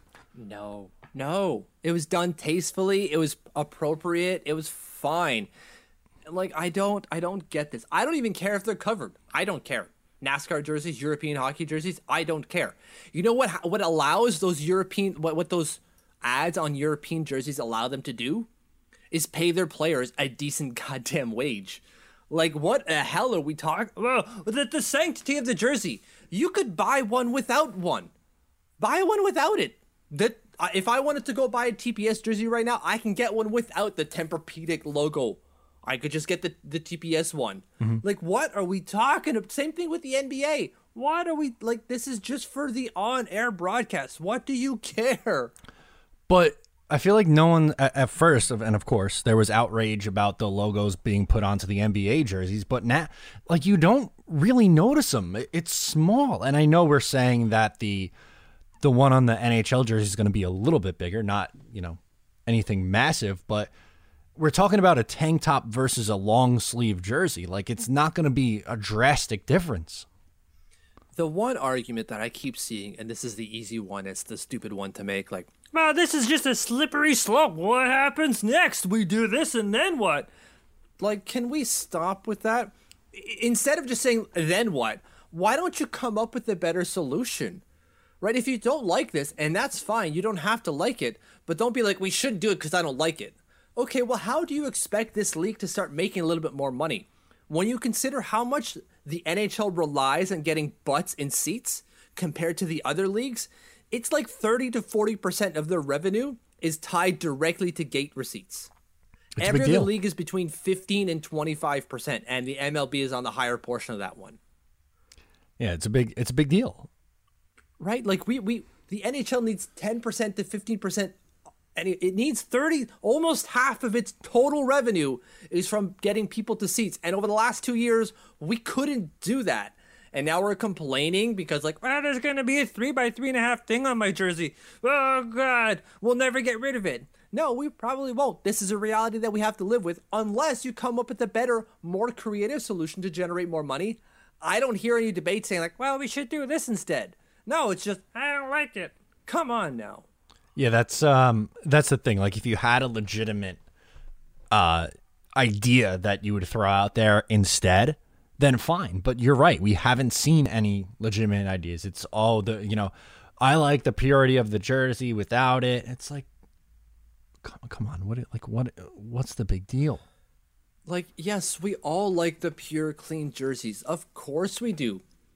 No, no. It was done tastefully. It was appropriate. It was fine. Like, I don't, I don't get this. I don't even care if they're covered. I don't care. NASCAR jerseys, European hockey jerseys, I don't care. You know what? What allows those European, what, what those ads on European jerseys allow them to do, is pay their players a decent goddamn wage. Like, what the hell are we talking? Well, the, the sanctity of the jersey. You could buy one without one. Buy one without it. That if I wanted to go buy a T P S jersey right now, I can get one without the Tempur-Pedic logo. I could just get the, the T P S one. Mm-hmm. Like, what are we talking about? Same thing with the N B A. What are we, like, this is just for the on-air broadcast. What do you care? But I feel like no one, at, at first, and of course, there was outrage about the logos being put onto the N B A jerseys, but now, like, you don't really notice them. It's small. And I know we're saying that the the one on the N H L jersey is going to be a little bit bigger, not, you know, anything massive, but we're talking about a tank top versus a long sleeve jersey. Like, it's not going to be a drastic difference. The one argument that I keep seeing, and this is the easy one, it's the stupid one to make, like, well, this is just a slippery slope. What happens next? We do this and then what? Like, can we stop with that? Instead of just saying, then what? Why don't you come up with a better solution? Right? If you don't like this, and that's fine, you don't have to like it, but don't be like, we shouldn't do it because I don't like it. Okay, well, how do you expect this league to start making a little bit more money? When you consider how much the N H L relies on getting butts in seats compared to the other leagues, it's like thirty to forty percent of their revenue is tied directly to gate receipts. It's Every a big other deal. league is between fifteen and twenty-five percent, and the M L B is on the higher portion of that one. Yeah, it's a big it's a big deal. Right? Like, we, we the N H L needs ten percent to fifteen percent, and it, it needs thirty, almost half of its total revenue is from getting people to seats. And over the last two years, we couldn't do that. And now we're complaining because, like, well, there's going to be a three by three and a half thing on my jersey. Oh, God, we'll never get rid of it. No, we probably won't. This is a reality that we have to live with unless you come up with a better, more creative solution to generate more money. I don't hear any debate saying, like, well, we should do this instead. No, it's just, I don't like it. Come on now. Yeah, that's um that's the thing. Like, if you had a legitimate uh idea that you would throw out there instead, then fine. But you're right. We haven't seen any legitimate ideas. It's all the, you know, I like the purity of the jersey without it. It's like, come, come on. What, like, what, what's the big deal? Like, yes, we all like the pure, clean jerseys. Of course we do.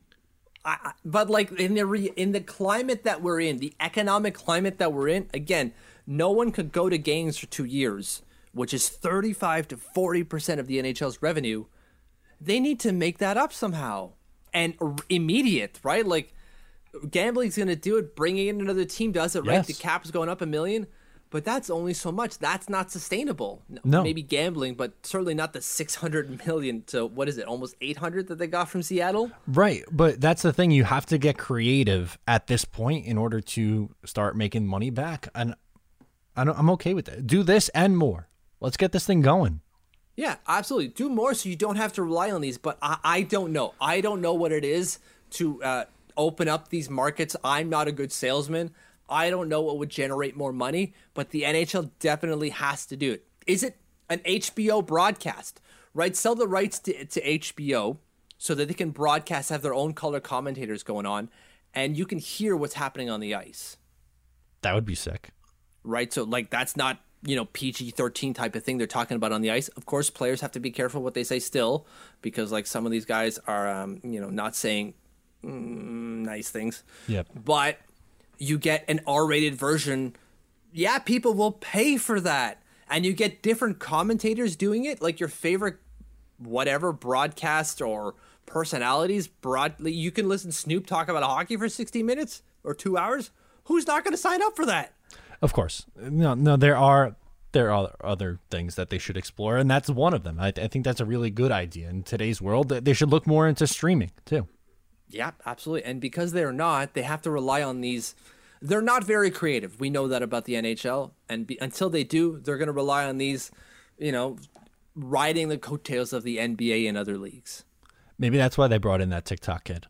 I, I, but like in the re, in the climate that we're in, the economic climate that we're in, again, no one could go to games for two years, which is thirty-five to forty percent of the N H L's revenue. They need to make that up somehow, and r- immediate, right? Like, gambling's going to do it. Bringing in another team does it, right? Yes. The cap's going up a million. But that's only so much. That's not sustainable. No. Maybe gambling, but certainly not the six hundred million to, what is it, almost eight hundred that they got from Seattle? Right. But that's the thing. You have to get creative at this point in order to start making money back. And I don't, I'm okay with that. Do this and more. Let's get this thing going. Yeah, absolutely. Do more so you don't have to rely on these. But I, I don't know. I don't know what it is to uh, open up these markets. I'm not a good salesman. I don't know what would generate more money, but the N H L definitely has to do it. Is it an H B O broadcast, right? Sell the rights to, to H B O so that they can broadcast, have their own color commentators going on, and you can hear what's happening on the ice. That would be sick. Right? So, like, that's not, you know, P G thirteen type of thing they're talking about on the ice. Of course, players have to be careful what they say still, because, like, some of these guys are, um, you know, not saying mm, nice things. Yep. But you get an R-rated version. Yeah, people will pay for that. And you get different commentators doing it, like your favorite whatever broadcast or personalities. Broad, you can listen to Snoop talk about hockey for sixty minutes or two hours. Who's not going to sign up for that? Of course. No, no, there are there are other things that they should explore, and that's one of them. I, I think that's a really good idea in today's world. They should look more into streaming too. Yeah, absolutely. And because they're not, they have to rely on these. They're not very creative. We know that about the N H L. And be, until they do, they're going to rely on these, you know, riding the coattails of the N B A and other leagues. Maybe that's why they brought in that TikTok kid.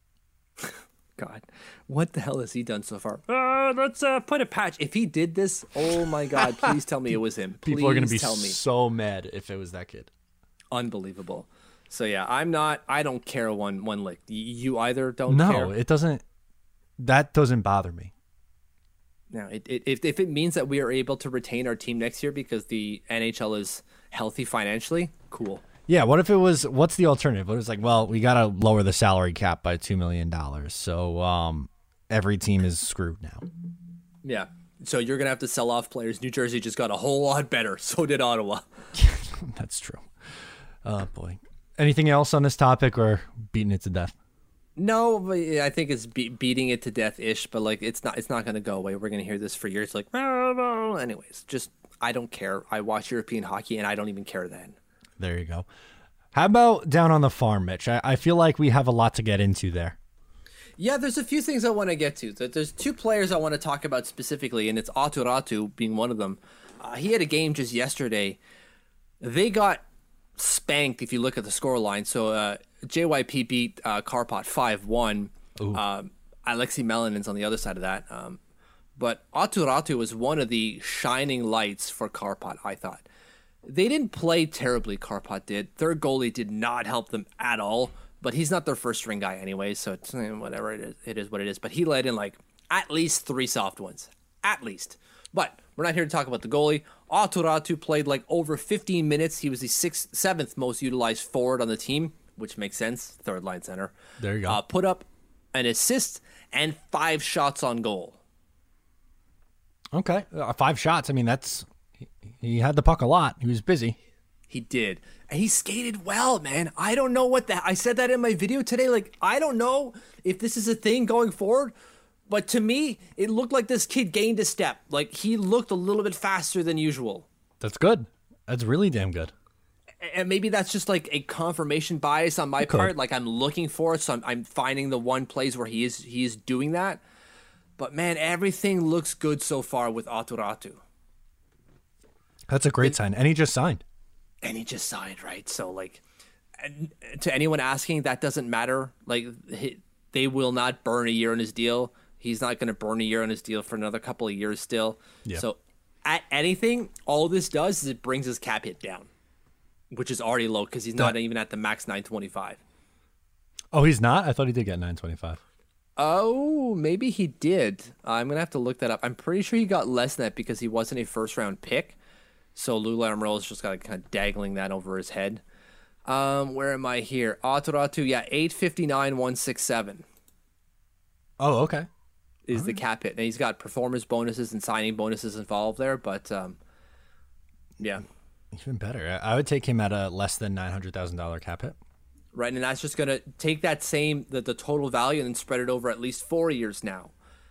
God, what the hell has he done so far? Uh, let's uh, put a patch. If he did this, oh my God, please tell me it was him. Please People are going to be tell me. so mad if it was that kid. Unbelievable. So yeah, I'm not. I don't care one one lick. You either don't no, care. No, it doesn't. That doesn't bother me. Now, it, it, if if it means that we are able to retain our team next year because the N H L is healthy financially, cool. Yeah. What if it was? What's the alternative? What if it's like, well, we got to lower the salary cap by two million dollars, so um, every team is screwed now. Yeah. So you're gonna have to sell off players. New Jersey just got a whole lot better. So did Ottawa. That's true. Oh boy. Anything else on this topic, or beating it to death? No, but I think it's be- beating it to death-ish, but like it's not it's not going to go away. We're going to hear this for years. Like, oh, anyways, just I don't care. I watch European hockey, and I don't even care then. There you go. How about down on the farm, Mitch? I, I feel like we have a lot to get into there. Yeah, there's a few things I want to get to. There's two players I want to talk about specifically, and it's Aatu Räty being one of them. Uh, he had a game just yesterday. They got spanked if you look at the score line. So uh, J Y P beat uh, Karpat five one. Um, Alexei Melanin's on the other side of that. Um, but Aatu Räty was one of the shining lights for Karpat, I thought. They didn't play terribly, Karpat did. Their goalie did not help them at all, but he's not their first string guy anyway, so it's eh, whatever it is, it is what it is. But he let in like at least three soft ones. At least. But we're not here to talk about the goalie. Aatu Räty played like over fifteen minutes. He was the sixth, seventh most utilized forward on the team, which makes sense. Third line center. There you go. Uh, put up an assist and five shots on goal. Okay, uh, five shots. I mean, that's he, he had the puck a lot. He was busy. He did. And he skated well, man. I don't know what that. I said that in my video today. Like, I don't know if this is a thing going forward. But to me, it looked like this kid gained a step. Like, he looked a little bit faster than usual. That's good. That's really damn good. and maybe that's just like a confirmation bias on my It could. part. Like I'm looking for it, so I'm, I'm finding the one place where he is he is doing that. But man, everything looks good so far with Aatu Räty. That's a great sign. And he just signed. And he just signed, right? So like, and to anyone asking, that doesn't matter. Like he, they will not burn a year on his deal. He's not going to burn a year on his deal for another couple of years still. Yeah. So at anything, all this does is it brings his cap hit down, which is already low because he's not That- even at the max nine twenty-five. Oh, he's not? I thought he did get nine twenty-five. Oh, maybe he did. Uh, I'm going to have to look that up. I'm pretty sure he got less than that because he wasn't a first round pick. So Lou Lamoriello's just got kind of dangling that over his head. Um, where am I here? Aatu Räty, yeah, eight fifty-nine one sixty-seven Oh, okay. is the cap hit. And he's got performance bonuses and signing bonuses involved there, but um, yeah. Even better. I I would take him at a less than nine hundred thousand dollars cap hit. Right, and that's just going to take that same, the, the total value and then spread it over at least four years now.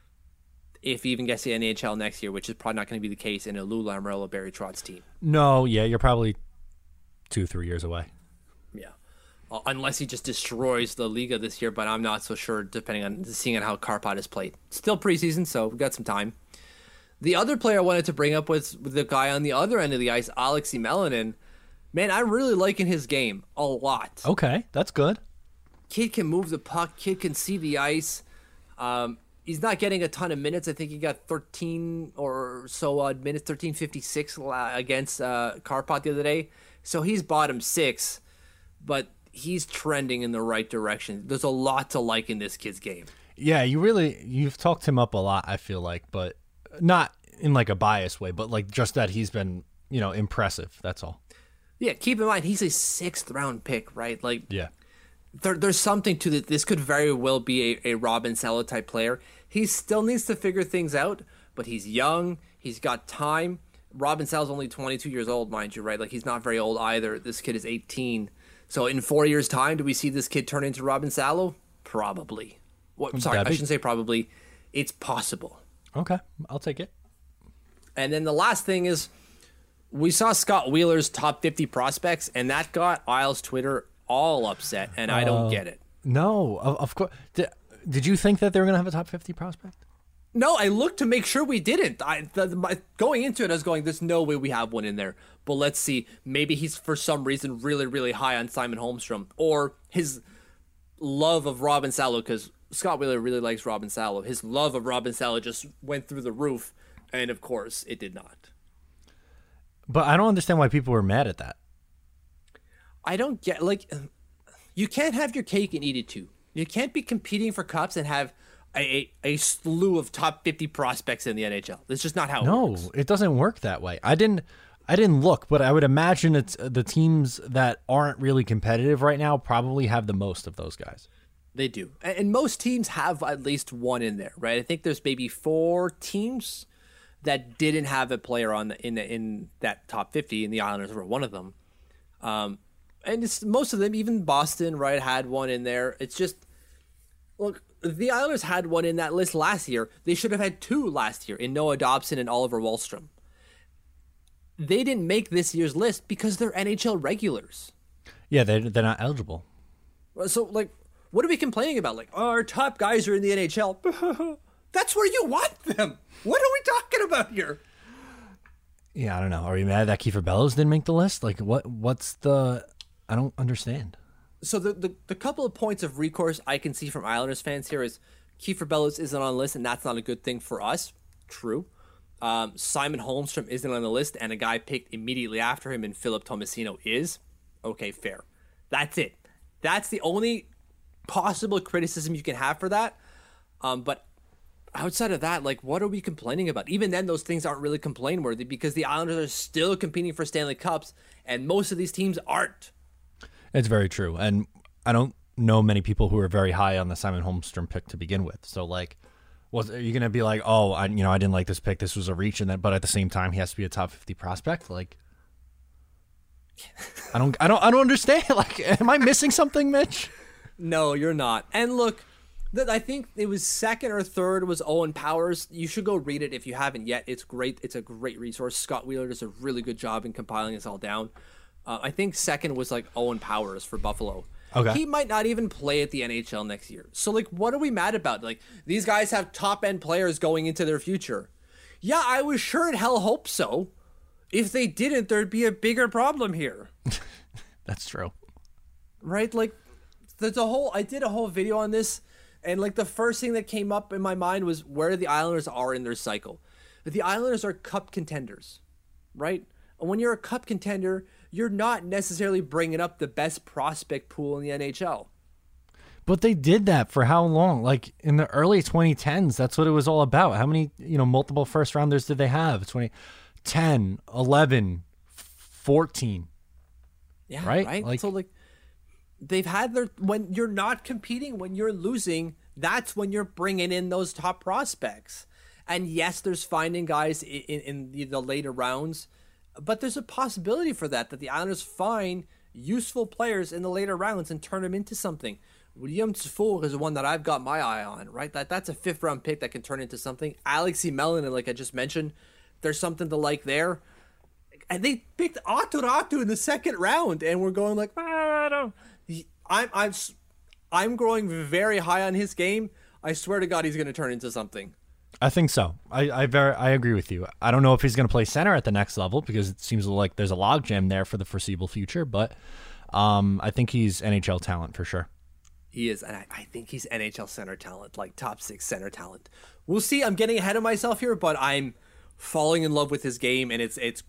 If he even gets the N H L next year, which is probably not going to be the case in a Lou Lamoriello, Barry Trotz team. No, yeah, you're probably two, three years away. Yeah. Uh, unless he just destroys the Liga this year, but I'm not so sure depending on seeing on how Karpat has played. Still preseason, so we've got some time. The other player I wanted to bring up was the guy on the other end of the ice, Alexei Melanin. Man, I'm really liking his game a lot. Okay, that's good. Kid can move the puck. Kid can see the ice. Um, he's not getting a ton of minutes. I think he got thirteen or so odd minutes, thirteen fifty-six against uh, Karpat the other day. So he's bottom six, but he's trending in the right direction. There's a lot to like in this kid's game. Yeah, you really, you've talked him up a lot, I feel like, but not in like a biased way, but like just that he's been, you know, impressive. That's all. Yeah, keep in mind, he's a sixth round pick, right? Like, Yeah. there, there's something to that. This could very well be a, a Robin Salo type player. He still needs to figure things out, but he's young. He's got time. Robin Salo's only twenty-two years old, mind you, right? Like, he's not very old either. This kid is eighteen. So in four years' time, do we see this kid turn into Robin Salo? Probably. What, sorry, That'd I be- shouldn't say probably. It's possible. Okay, I'll take it. And then the last thing is, we saw Scott Wheeler's top fifty prospects, and that got Isles Twitter all upset, and I don't get it. No, of, of course. Did, did you think that they were going to have a top fifty prospect? No, I looked to make sure we didn't. I the, my, going into it, I was going, "There's no way we have one in there." But let's see. Maybe he's for some reason really, really high on Simon Holmstrom, or his love of Robin Salo, because Scott Wheeler really likes Robin Salo. His love of Robin Salo just went through the roof, and of course, it did not. But I don't understand why people were mad at that. I don't get like, you can't have your cake and eat it too. You can't be competing for cups and have a, a, a slew of top fifty prospects in the N H L. That's just not how it No, works. it doesn't work that way. I didn't I didn't look, but I would imagine it's the teams that aren't really competitive right now probably have the most of those guys. They do. And, and most teams have at least one in there, right? I think there's maybe four teams that didn't have a player on the, in the, in that top fifty, and the Islanders were one of them. Um, and it's most of them, even Boston, right, had one in there. It's just, look, the Islanders had one in that list last year. They should have had two last year in Noah Dobson and Oliver Wahlstrom. They didn't make this year's list because they're N H L regulars. Yeah, they they're not eligible. So, like, what are we complaining about? Like, oh, our top guys are in the N H L. That's where you want them. What are we talking about here? Yeah, I don't know. Are you mad that Kiefer Bellows didn't make the list? Like, what? What's the? I don't understand. So the, the the couple of points of recourse I can see from Islanders fans here is Kiefer Bellows isn't on the list, and that's not a good thing for us. True. Um, Simon Holmstrom isn't on the list, and a guy picked immediately after him in Philip Tomasino is. Okay, fair. That's it. That's the only possible criticism you can have for that. Um, but outside of that, like, what are we complaining about? Even then, those things aren't really complain worthy because the Islanders are still competing for Stanley Cups, and most of these teams aren't. It's very true, and I don't know many people who are very high on the Simon Holmstrom pick to begin with. So, like, was are you gonna be like, oh, I, you know, I didn't like this pick. This was a reach, and that, but at the same time, he has to be a top fifty prospect. Like, I don't, I don't, I don't understand. Like, am I missing something, Mitch? No, you're not. And look, th- I think it was second or third was Owen Powers. You should go read it if you haven't yet. It's great. It's a great resource. Scott Wheeler does a really good job in compiling this all down. Uh, I think second was like Owen Powers for Buffalo. Okay. He might not even play at the N H L next year. So, like, what are we mad about? Like, these guys have top-end players going into their future. Yeah, I was sure in hell hope so. If they didn't, there'd be a bigger problem here. That's true. Right? Like, there's a whole, I did a whole video on this, and, like, the first thing that came up in my mind was where the Islanders are in their cycle. The Islanders are cup contenders, right? And when you're a cup contender, you're not necessarily bringing up the best prospect pool in the N H L. But they did that for how long? Like in the early twenty tens, that's what it was all about. How many, you know, multiple first rounders did they have? twenty, ten, eleven, fourteen. Yeah, right? right? Like, so like they've had their, when you're not competing, when you're losing, that's when you're bringing in those top prospects. And yes, there's finding guys in, in, in the, the later rounds, but there's a possibility for that, that the Islanders find useful players in the later rounds and turn them into something. William Dufour is the one that I've got my eye on, right? That That's a fifth round pick that can turn into something. Alexei Mellin, like I just mentioned, there's something to like there. And they picked Aatu Räty in the second round, and we're going like, ah, I don't. I'm I'm I'm growing very high on his game. I swear to God, he's going to turn into something. I think so. I I very I agree with you. I don't know if he's going to play center at the next level because it seems like there's a logjam there for the foreseeable future. But um, I think he's N H L talent for sure. He is, and I, I think he's N H L center talent, like top six center talent. We'll see. I'm getting ahead of myself here, but I'm falling in love with his game, and it's it's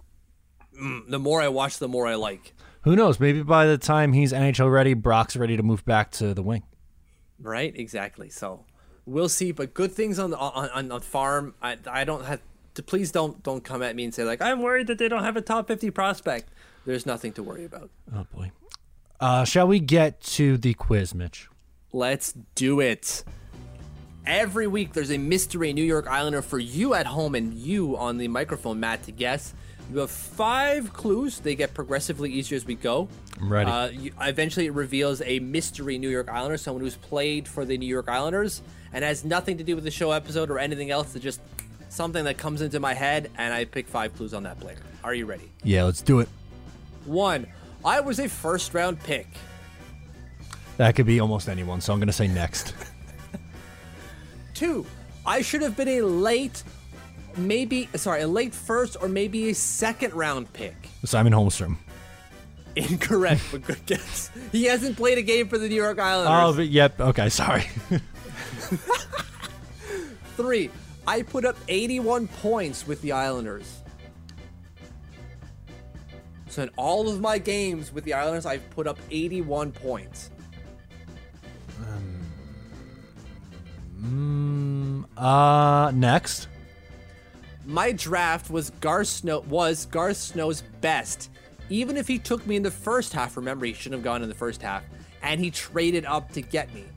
mm, the more I watch, the more I like. Who knows? Maybe by the time he's N H L ready, Brock's ready to move back to the wing. Right? Exactly. So we'll see. But good things on the on on, on farm. I I don't have to. Please don't don't come at me and say like I'm worried that they don't have a top fifty prospect. There's nothing to worry about. Oh boy. Uh, shall we get to the quiz, Mitch? Let's do it. Every week there's a mystery New York Islander for you at home and you on the microphone, Matt, to guess. You have five clues. They get progressively easier as we go. I'm ready. Uh, you, eventually it reveals a mystery New York Islander, someone who's played for the New York Islanders and has nothing to do with the show episode or anything else. It's just something that comes into my head, and I pick five clues on that player. Are you ready? Yeah, let's do it. One, I was a first round pick. That could be almost anyone, so I'm going to say next. Two, I should have been a late, maybe, sorry, a late first or maybe a second round pick. Simon Holmstrom. Incorrect, but good guess. He hasn't played a game for the New York Islanders. Oh, but yep. Okay, sorry. Three, I put up eighty-one points with the Islanders. So in all of my games with the Islanders, I've put up eighty-one points. Um, mm, uh, next. My draft was Garth Snow was Garth Snow's best. Even if he took me in the first half, remember he shouldn't have gone in the first half, and he traded up to get me.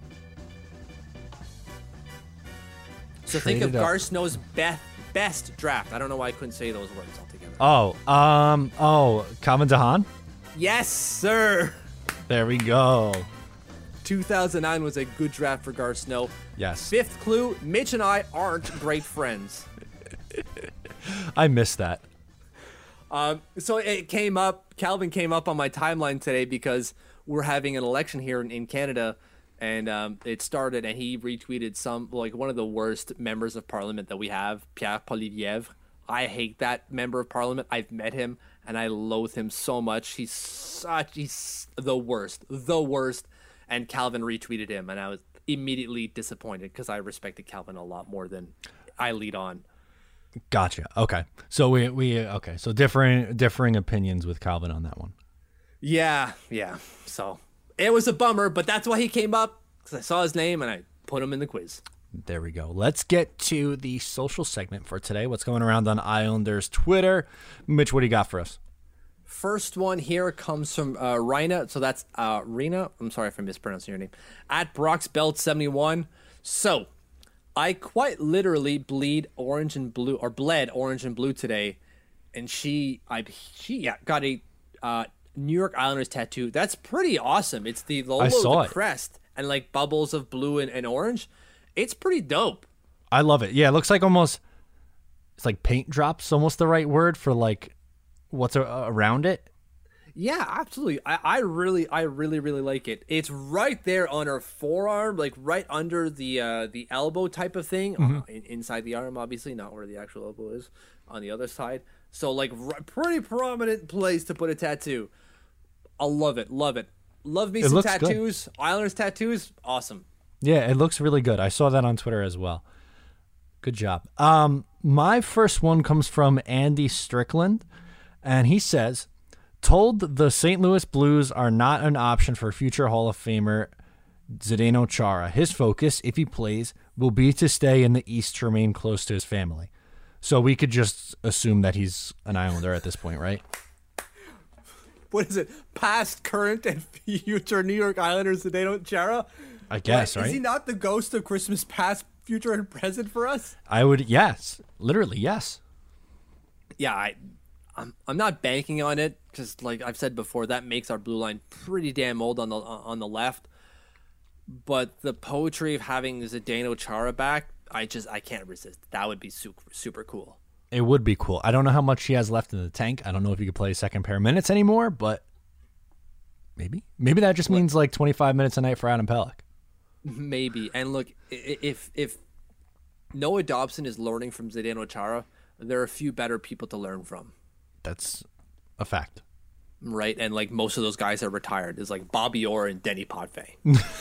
So think of Traded up. Garth Snow's best best draft. I don't know why I couldn't say those words altogether. Oh, um, oh, Calvin DeHaan? Yes, sir. There we go. two thousand nine was a good draft for Garth Snow. Yes. Fifth clue, Mitch and I aren't great friends. I missed that. Um, so it came up, Calvin came up on my timeline today because we're having an election here in, in Canada, and um, it started, and he retweeted some, like one of the worst members of parliament that we have, Pierre Poilievre. I hate that member of parliament. I've met him, and I loathe him so much. He's such, he's the worst, the worst. And Calvin retweeted him, and I was immediately disappointed because I respected Calvin a lot more than I lead on. Gotcha. Okay. So we, we, okay. So differing, differing opinions with Calvin on that one. Yeah, yeah. So it was a bummer, but that's why he came up, because I saw his name and I put him in the quiz. There we go. Let's get to the social segment for today. What's going around on Islanders Twitter? Mitch, what do you got for us? First one here comes from uh, Rina. So that's uh, Rina. I'm sorry if I'm mispronouncing your name. At Broxbelt seventy-one. So I quite literally bleed orange and blue, or bled orange and blue today, and she, I, she yeah, got a uh, New York Islanders tattoo. That's pretty awesome. It's the logo, I saw the it. crest, and like bubbles of blue and, and orange. It's pretty dope. I love it. Yeah, it looks like almost, it's like paint drops, almost the right word for like what's a, around it. Yeah, absolutely. I, I really, I really, really like it. It's right there on her forearm, like right under the uh, the elbow type of thing, mm-hmm. uh, in, inside the arm, obviously, not where the actual elbow is, on the other side. So, like, r- pretty prominent place to put a tattoo. I love it, love it, love me it some tattoos. Good. Islanders tattoos, awesome. Yeah, it looks really good. I saw that on Twitter as well. Good job. Um, my first one comes from Andy Strickland, and he says, told the Saint Louis Blues are not an option for future Hall of Famer Zdeno Chara. His focus, if he plays, will be to stay in the East to remain close to his family. So we could just assume that he's an Islander at this point, right? What is it? Past, current, and future New York Islanders Zdeno Chara? I guess, what, right? Is he not the ghost of Christmas past, future, and present for us? I would, yes. Literally, yes. Yeah, I... I'm I'm not banking on it because, like I've said before, that makes our blue line pretty damn old on the on the left. But the poetry of having Zdeno Chara back, I just I can't resist. That would be super super cool. It would be cool. I don't know how much he has left in the tank. I don't know if he could play a second pair of minutes anymore, but maybe maybe that just means like twenty-five minutes a night for Adam Pelech. Maybe. And look, if if Noah Dobson is learning from Zdeno Chara, there are a few better people to learn from. That's a fact. Right, and like most of those guys are retired. There's like Bobby Orr and Denny Potvin.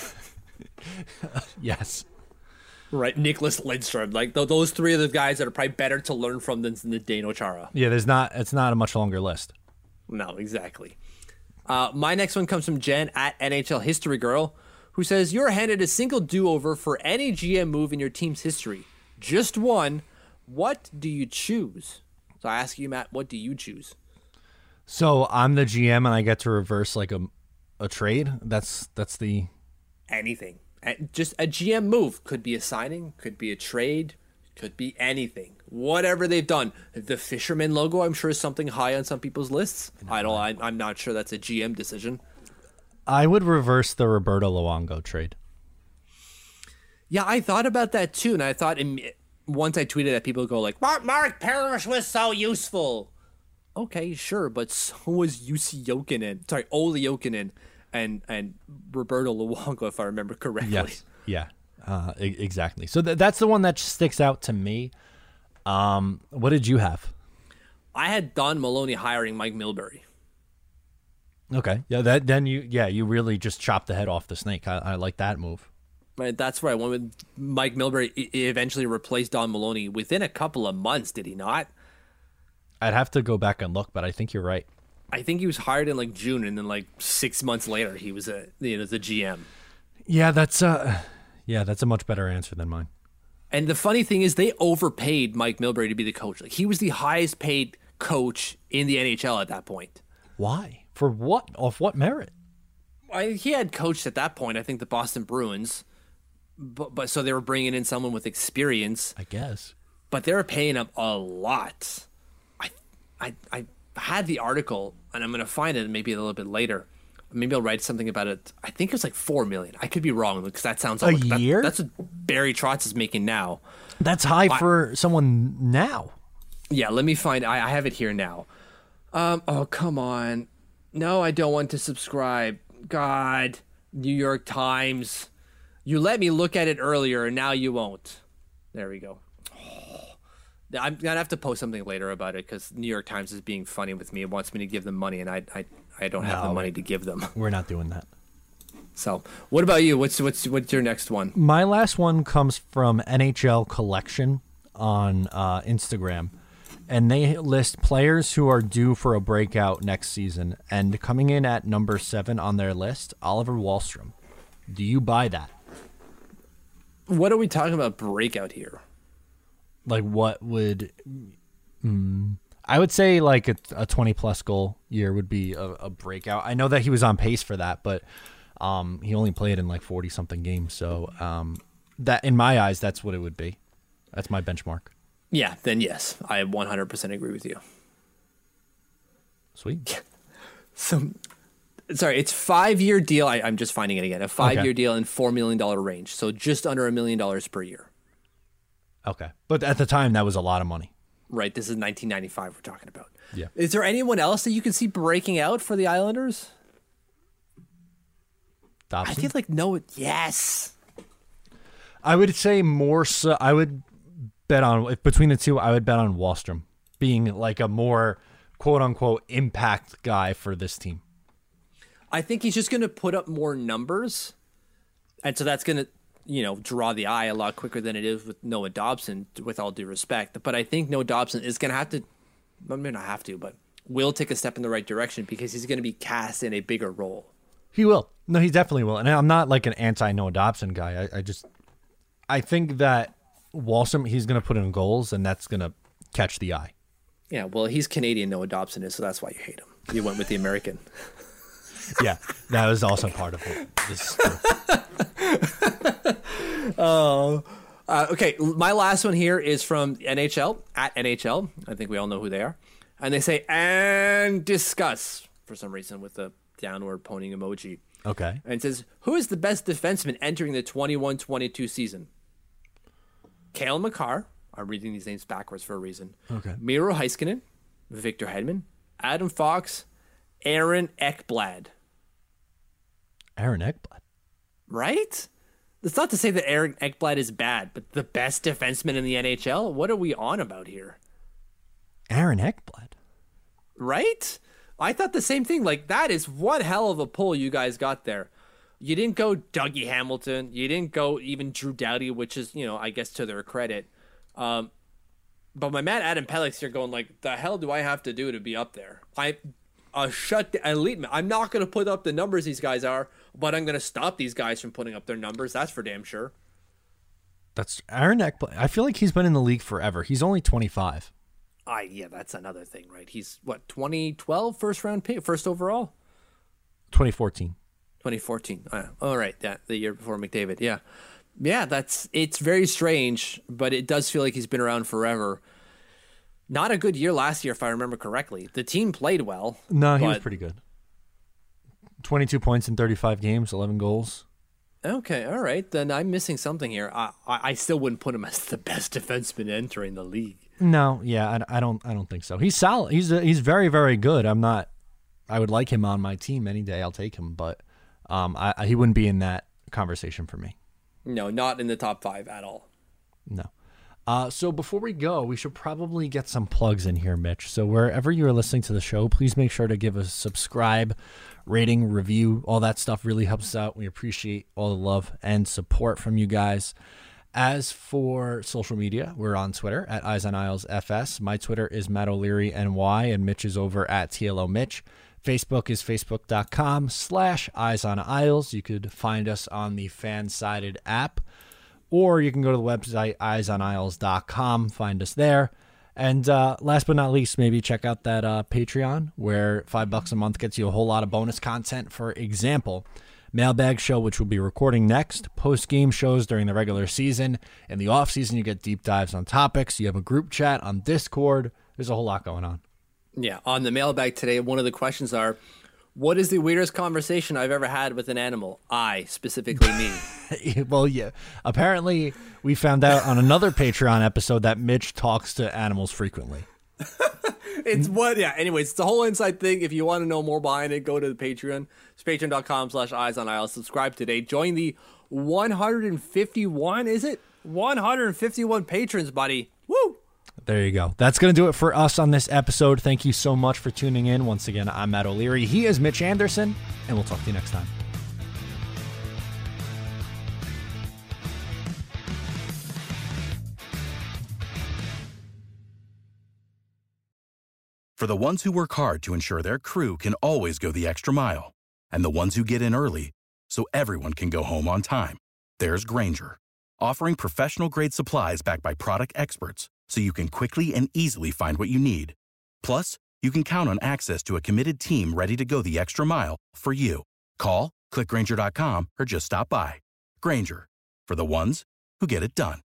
Yes. Right, Nicholas Lidstrom. Like th- those three are the guys that are probably better to learn from than the Zdeno Chara. Yeah, there's not. It's not a much longer list. No, exactly. Uh, my next one comes from Jen at N H L History Girl, who says, you're handed a single do-over for any G M move in your team's history. Just one. What do you choose? So I ask you, Matt, what do you choose? So I'm the G M and I get to reverse like a a trade. That's that's the anything. Just a G M move. Could be a signing, could be a trade, could be anything. Whatever they've done. The Fisherman logo, I'm sure, is something high on some people's lists. I don't. I, I'm not sure that's a G M decision. I would reverse the Roberto Luongo trade. Yeah, I thought about that too, and I thought. In, Once I tweeted that, people go like, Mark, Mark Parrish was so useful. Okay, sure, but so was Jussi Jokinen. Sorry, Olli Jokinen and and Roberto Luongo, if I remember correctly. Yes, yeah, uh, e- exactly. So th- that's the one that sticks out to me. Um, what did you have? I had Don Maloney hiring Mike Milbury. Okay, yeah, that then you yeah you really just chopped the head off the snake. I, I like that move. Right, that's where I went with Mike Milbury. He eventually replaced Don Maloney within a couple of months, did he not? I'd have to go back and look, but I think you're right. I think he was hired in like June, and then like six months later, he was a you know the G M. Yeah, that's uh, yeah, that's a much better answer than mine. And the funny thing is, they overpaid Mike Milbury to be the coach. Like he was the highest paid coach in the N H L at that point. Why? For what? Off what merit? I, he had coached at that point, I think, the Boston Bruins. But, but so they were bringing in someone with experience, I guess. But they were paying him a lot. I, I, I had the article, and I'm going to find it maybe a little bit later. Maybe I'll write something about it. I think it was like four million. I could be wrong because that sounds a like, year. That, that's what Barry Trotz is making now. That's high I, for someone now. Yeah, let me find. I, I have it here now. Um. Oh, come on. No, I don't want to subscribe. God, New York Times. You let me look at it earlier, and now you won't. There we go. Oh. I'm going to have to post something later about it because New York Times is being funny with me. It wants me to give them money, and I I, I don't have no, the money to give them. We're not doing that. So what about you? What's what's what's your next one? My last one comes from N H L Collection on uh, Instagram. And they list players who are due for a breakout next season. And coming in at number seven on their list, Oliver Wahlstrom. Do you buy that? What are we talking about breakout here? Like what would... Mm, I would say like a, a twenty-plus goal year would be a, a breakout. I know that he was on pace for that, but um, he only played in like forty-something games. So um, that, in my eyes, that's what it would be. That's my benchmark. Yeah, then yes, I one hundred percent agree with you. Sweet. So, sorry, it's five-year deal. I, I'm just finding it again. A five-year okay. deal in four million dollars range. So just under a million dollars per year. Okay. But at the time, that was a lot of money. right? This is nineteen ninety-five we're talking about. Yeah. Is there anyone else that you can see breaking out for the Islanders? Dobson? I feel like no. Yes. I would say more so. I would bet on, if between the two, I would bet on Wahlstrom being like a more quote unquote impact guy for this team. I think he's just going to put up more numbers. And so that's going to, you know, draw the eye a lot quicker than it is with Noah Dobson, with all due respect. But I think Noah Dobson is going to have to, I mean, not have to, but will take a step in the right direction because he's going to be cast in a bigger role. He will. No, he definitely will. And I'm not like an anti-Noah Dobson guy. I, I just, I think that Wahlstrom, he's going to put in goals, and that's going to catch the eye. Yeah, well, he's Canadian, Noah Dobson is, so that's why you hate him. You went with the American. Yeah, that was also part of it. This Oh, uh, okay. My last one here is from N H L, at N H L. I think we all know who they are. And they say, and discuss, for some reason, with the downward pointing emoji. Okay. And it says, who is the best defenseman entering the twenty-one twenty-two season? Cale Makar. I'm reading these names backwards for a reason. Okay. Miro Heiskanen, Victor Hedman, Adam Fox, Aaron Ekblad. Aaron Ekblad. Right? It's not to say that Aaron Ekblad is bad, but the best defenseman in the N H L? What are we on about here? Aaron Ekblad. Right? I thought the same thing. Like, that is one hell of a pull you guys got there. You didn't go Dougie Hamilton. You didn't go even Drew Doughty, which is, you know, I guess to their credit. Um, but my man Adam Pellick's here going like, the hell do I have to do to be up there? I uh, shut the elite. I'm not going to put up the numbers these guys are, but I'm going to stop these guys from putting up their numbers. That's for damn sure. That's Aaron Ekblad. I feel like he's been in the league forever. He's only twenty-five. I yeah, that's another thing, right? He's what, twenty twelve first round pick, first overall, twenty fourteen. twenty fourteen. Oh, all right, yeah, the year before McDavid. Yeah, yeah, that's it's very strange, but it does feel like he's been around forever. Not a good year last year, if I remember correctly. The team played well. No, he but... was pretty good. twenty-two points in thirty-five games, eleven goals. Okay, all right. Then I'm missing something here. I, I, I still wouldn't put him as the best defenseman entering the league. No, yeah, I, I don't I don't think so. He's solid. He's a, he's very very good. I'm not. I would like him on my team any day. I'll take him, but um, I, I he wouldn't be in that conversation for me. No, not in the top five at all. No. Uh, so before we go, we should probably get some plugs in here, Mitch. So wherever you're listening to the show, please make sure to give us a subscribe, rating, review. All that stuff really helps us out. We appreciate all the love and support from you guys. As for social media, we're on Twitter at Eyes on Isles F S. My Twitter is Matt O'Leary N Y, and Mitch is over at T L O Mitch. Facebook is facebook.com slash Eyes on Isles. You could find us on the fan-sided app, or you can go to the website eyes on isles dot com, find us there. And uh, last but not least, maybe check out that uh, Patreon, where five bucks a month gets you a whole lot of bonus content. For example, Mailbag Show, which we'll be recording next, post-game shows during the regular season. In the off-season, you get deep dives on topics. You have a group chat on Discord. There's a whole lot going on. Yeah, on the mailbag today, one of the questions are, what is the weirdest conversation I've ever had with an animal? I, specifically me. Well, yeah. Apparently, we found out on another Patreon episode that Mitch talks to animals frequently. It's what, yeah. Anyways, it's a whole inside thing. If you want to know more behind it, go to the Patreon. It's patreon.com slash eyes on isles. Subscribe today. Join the one hundred fifty-one, is it? one hundred fifty-one patrons, buddy. Woo! There you go. That's going to do it for us on this episode. Thank you so much for tuning in. Once again, I'm Matt O'Leary. He is Mitch Anderson, and we'll talk to you next time. For the ones who work hard to ensure their crew can always go the extra mile, and the ones who get in early so everyone can go home on time, there's Grainger, offering professional-grade supplies backed by product experts so you can quickly and easily find what you need. Plus, you can count on access to a committed team ready to go the extra mile for you. Call, click Grainger dot com, or just stop by. Grainger, for the ones who get it done.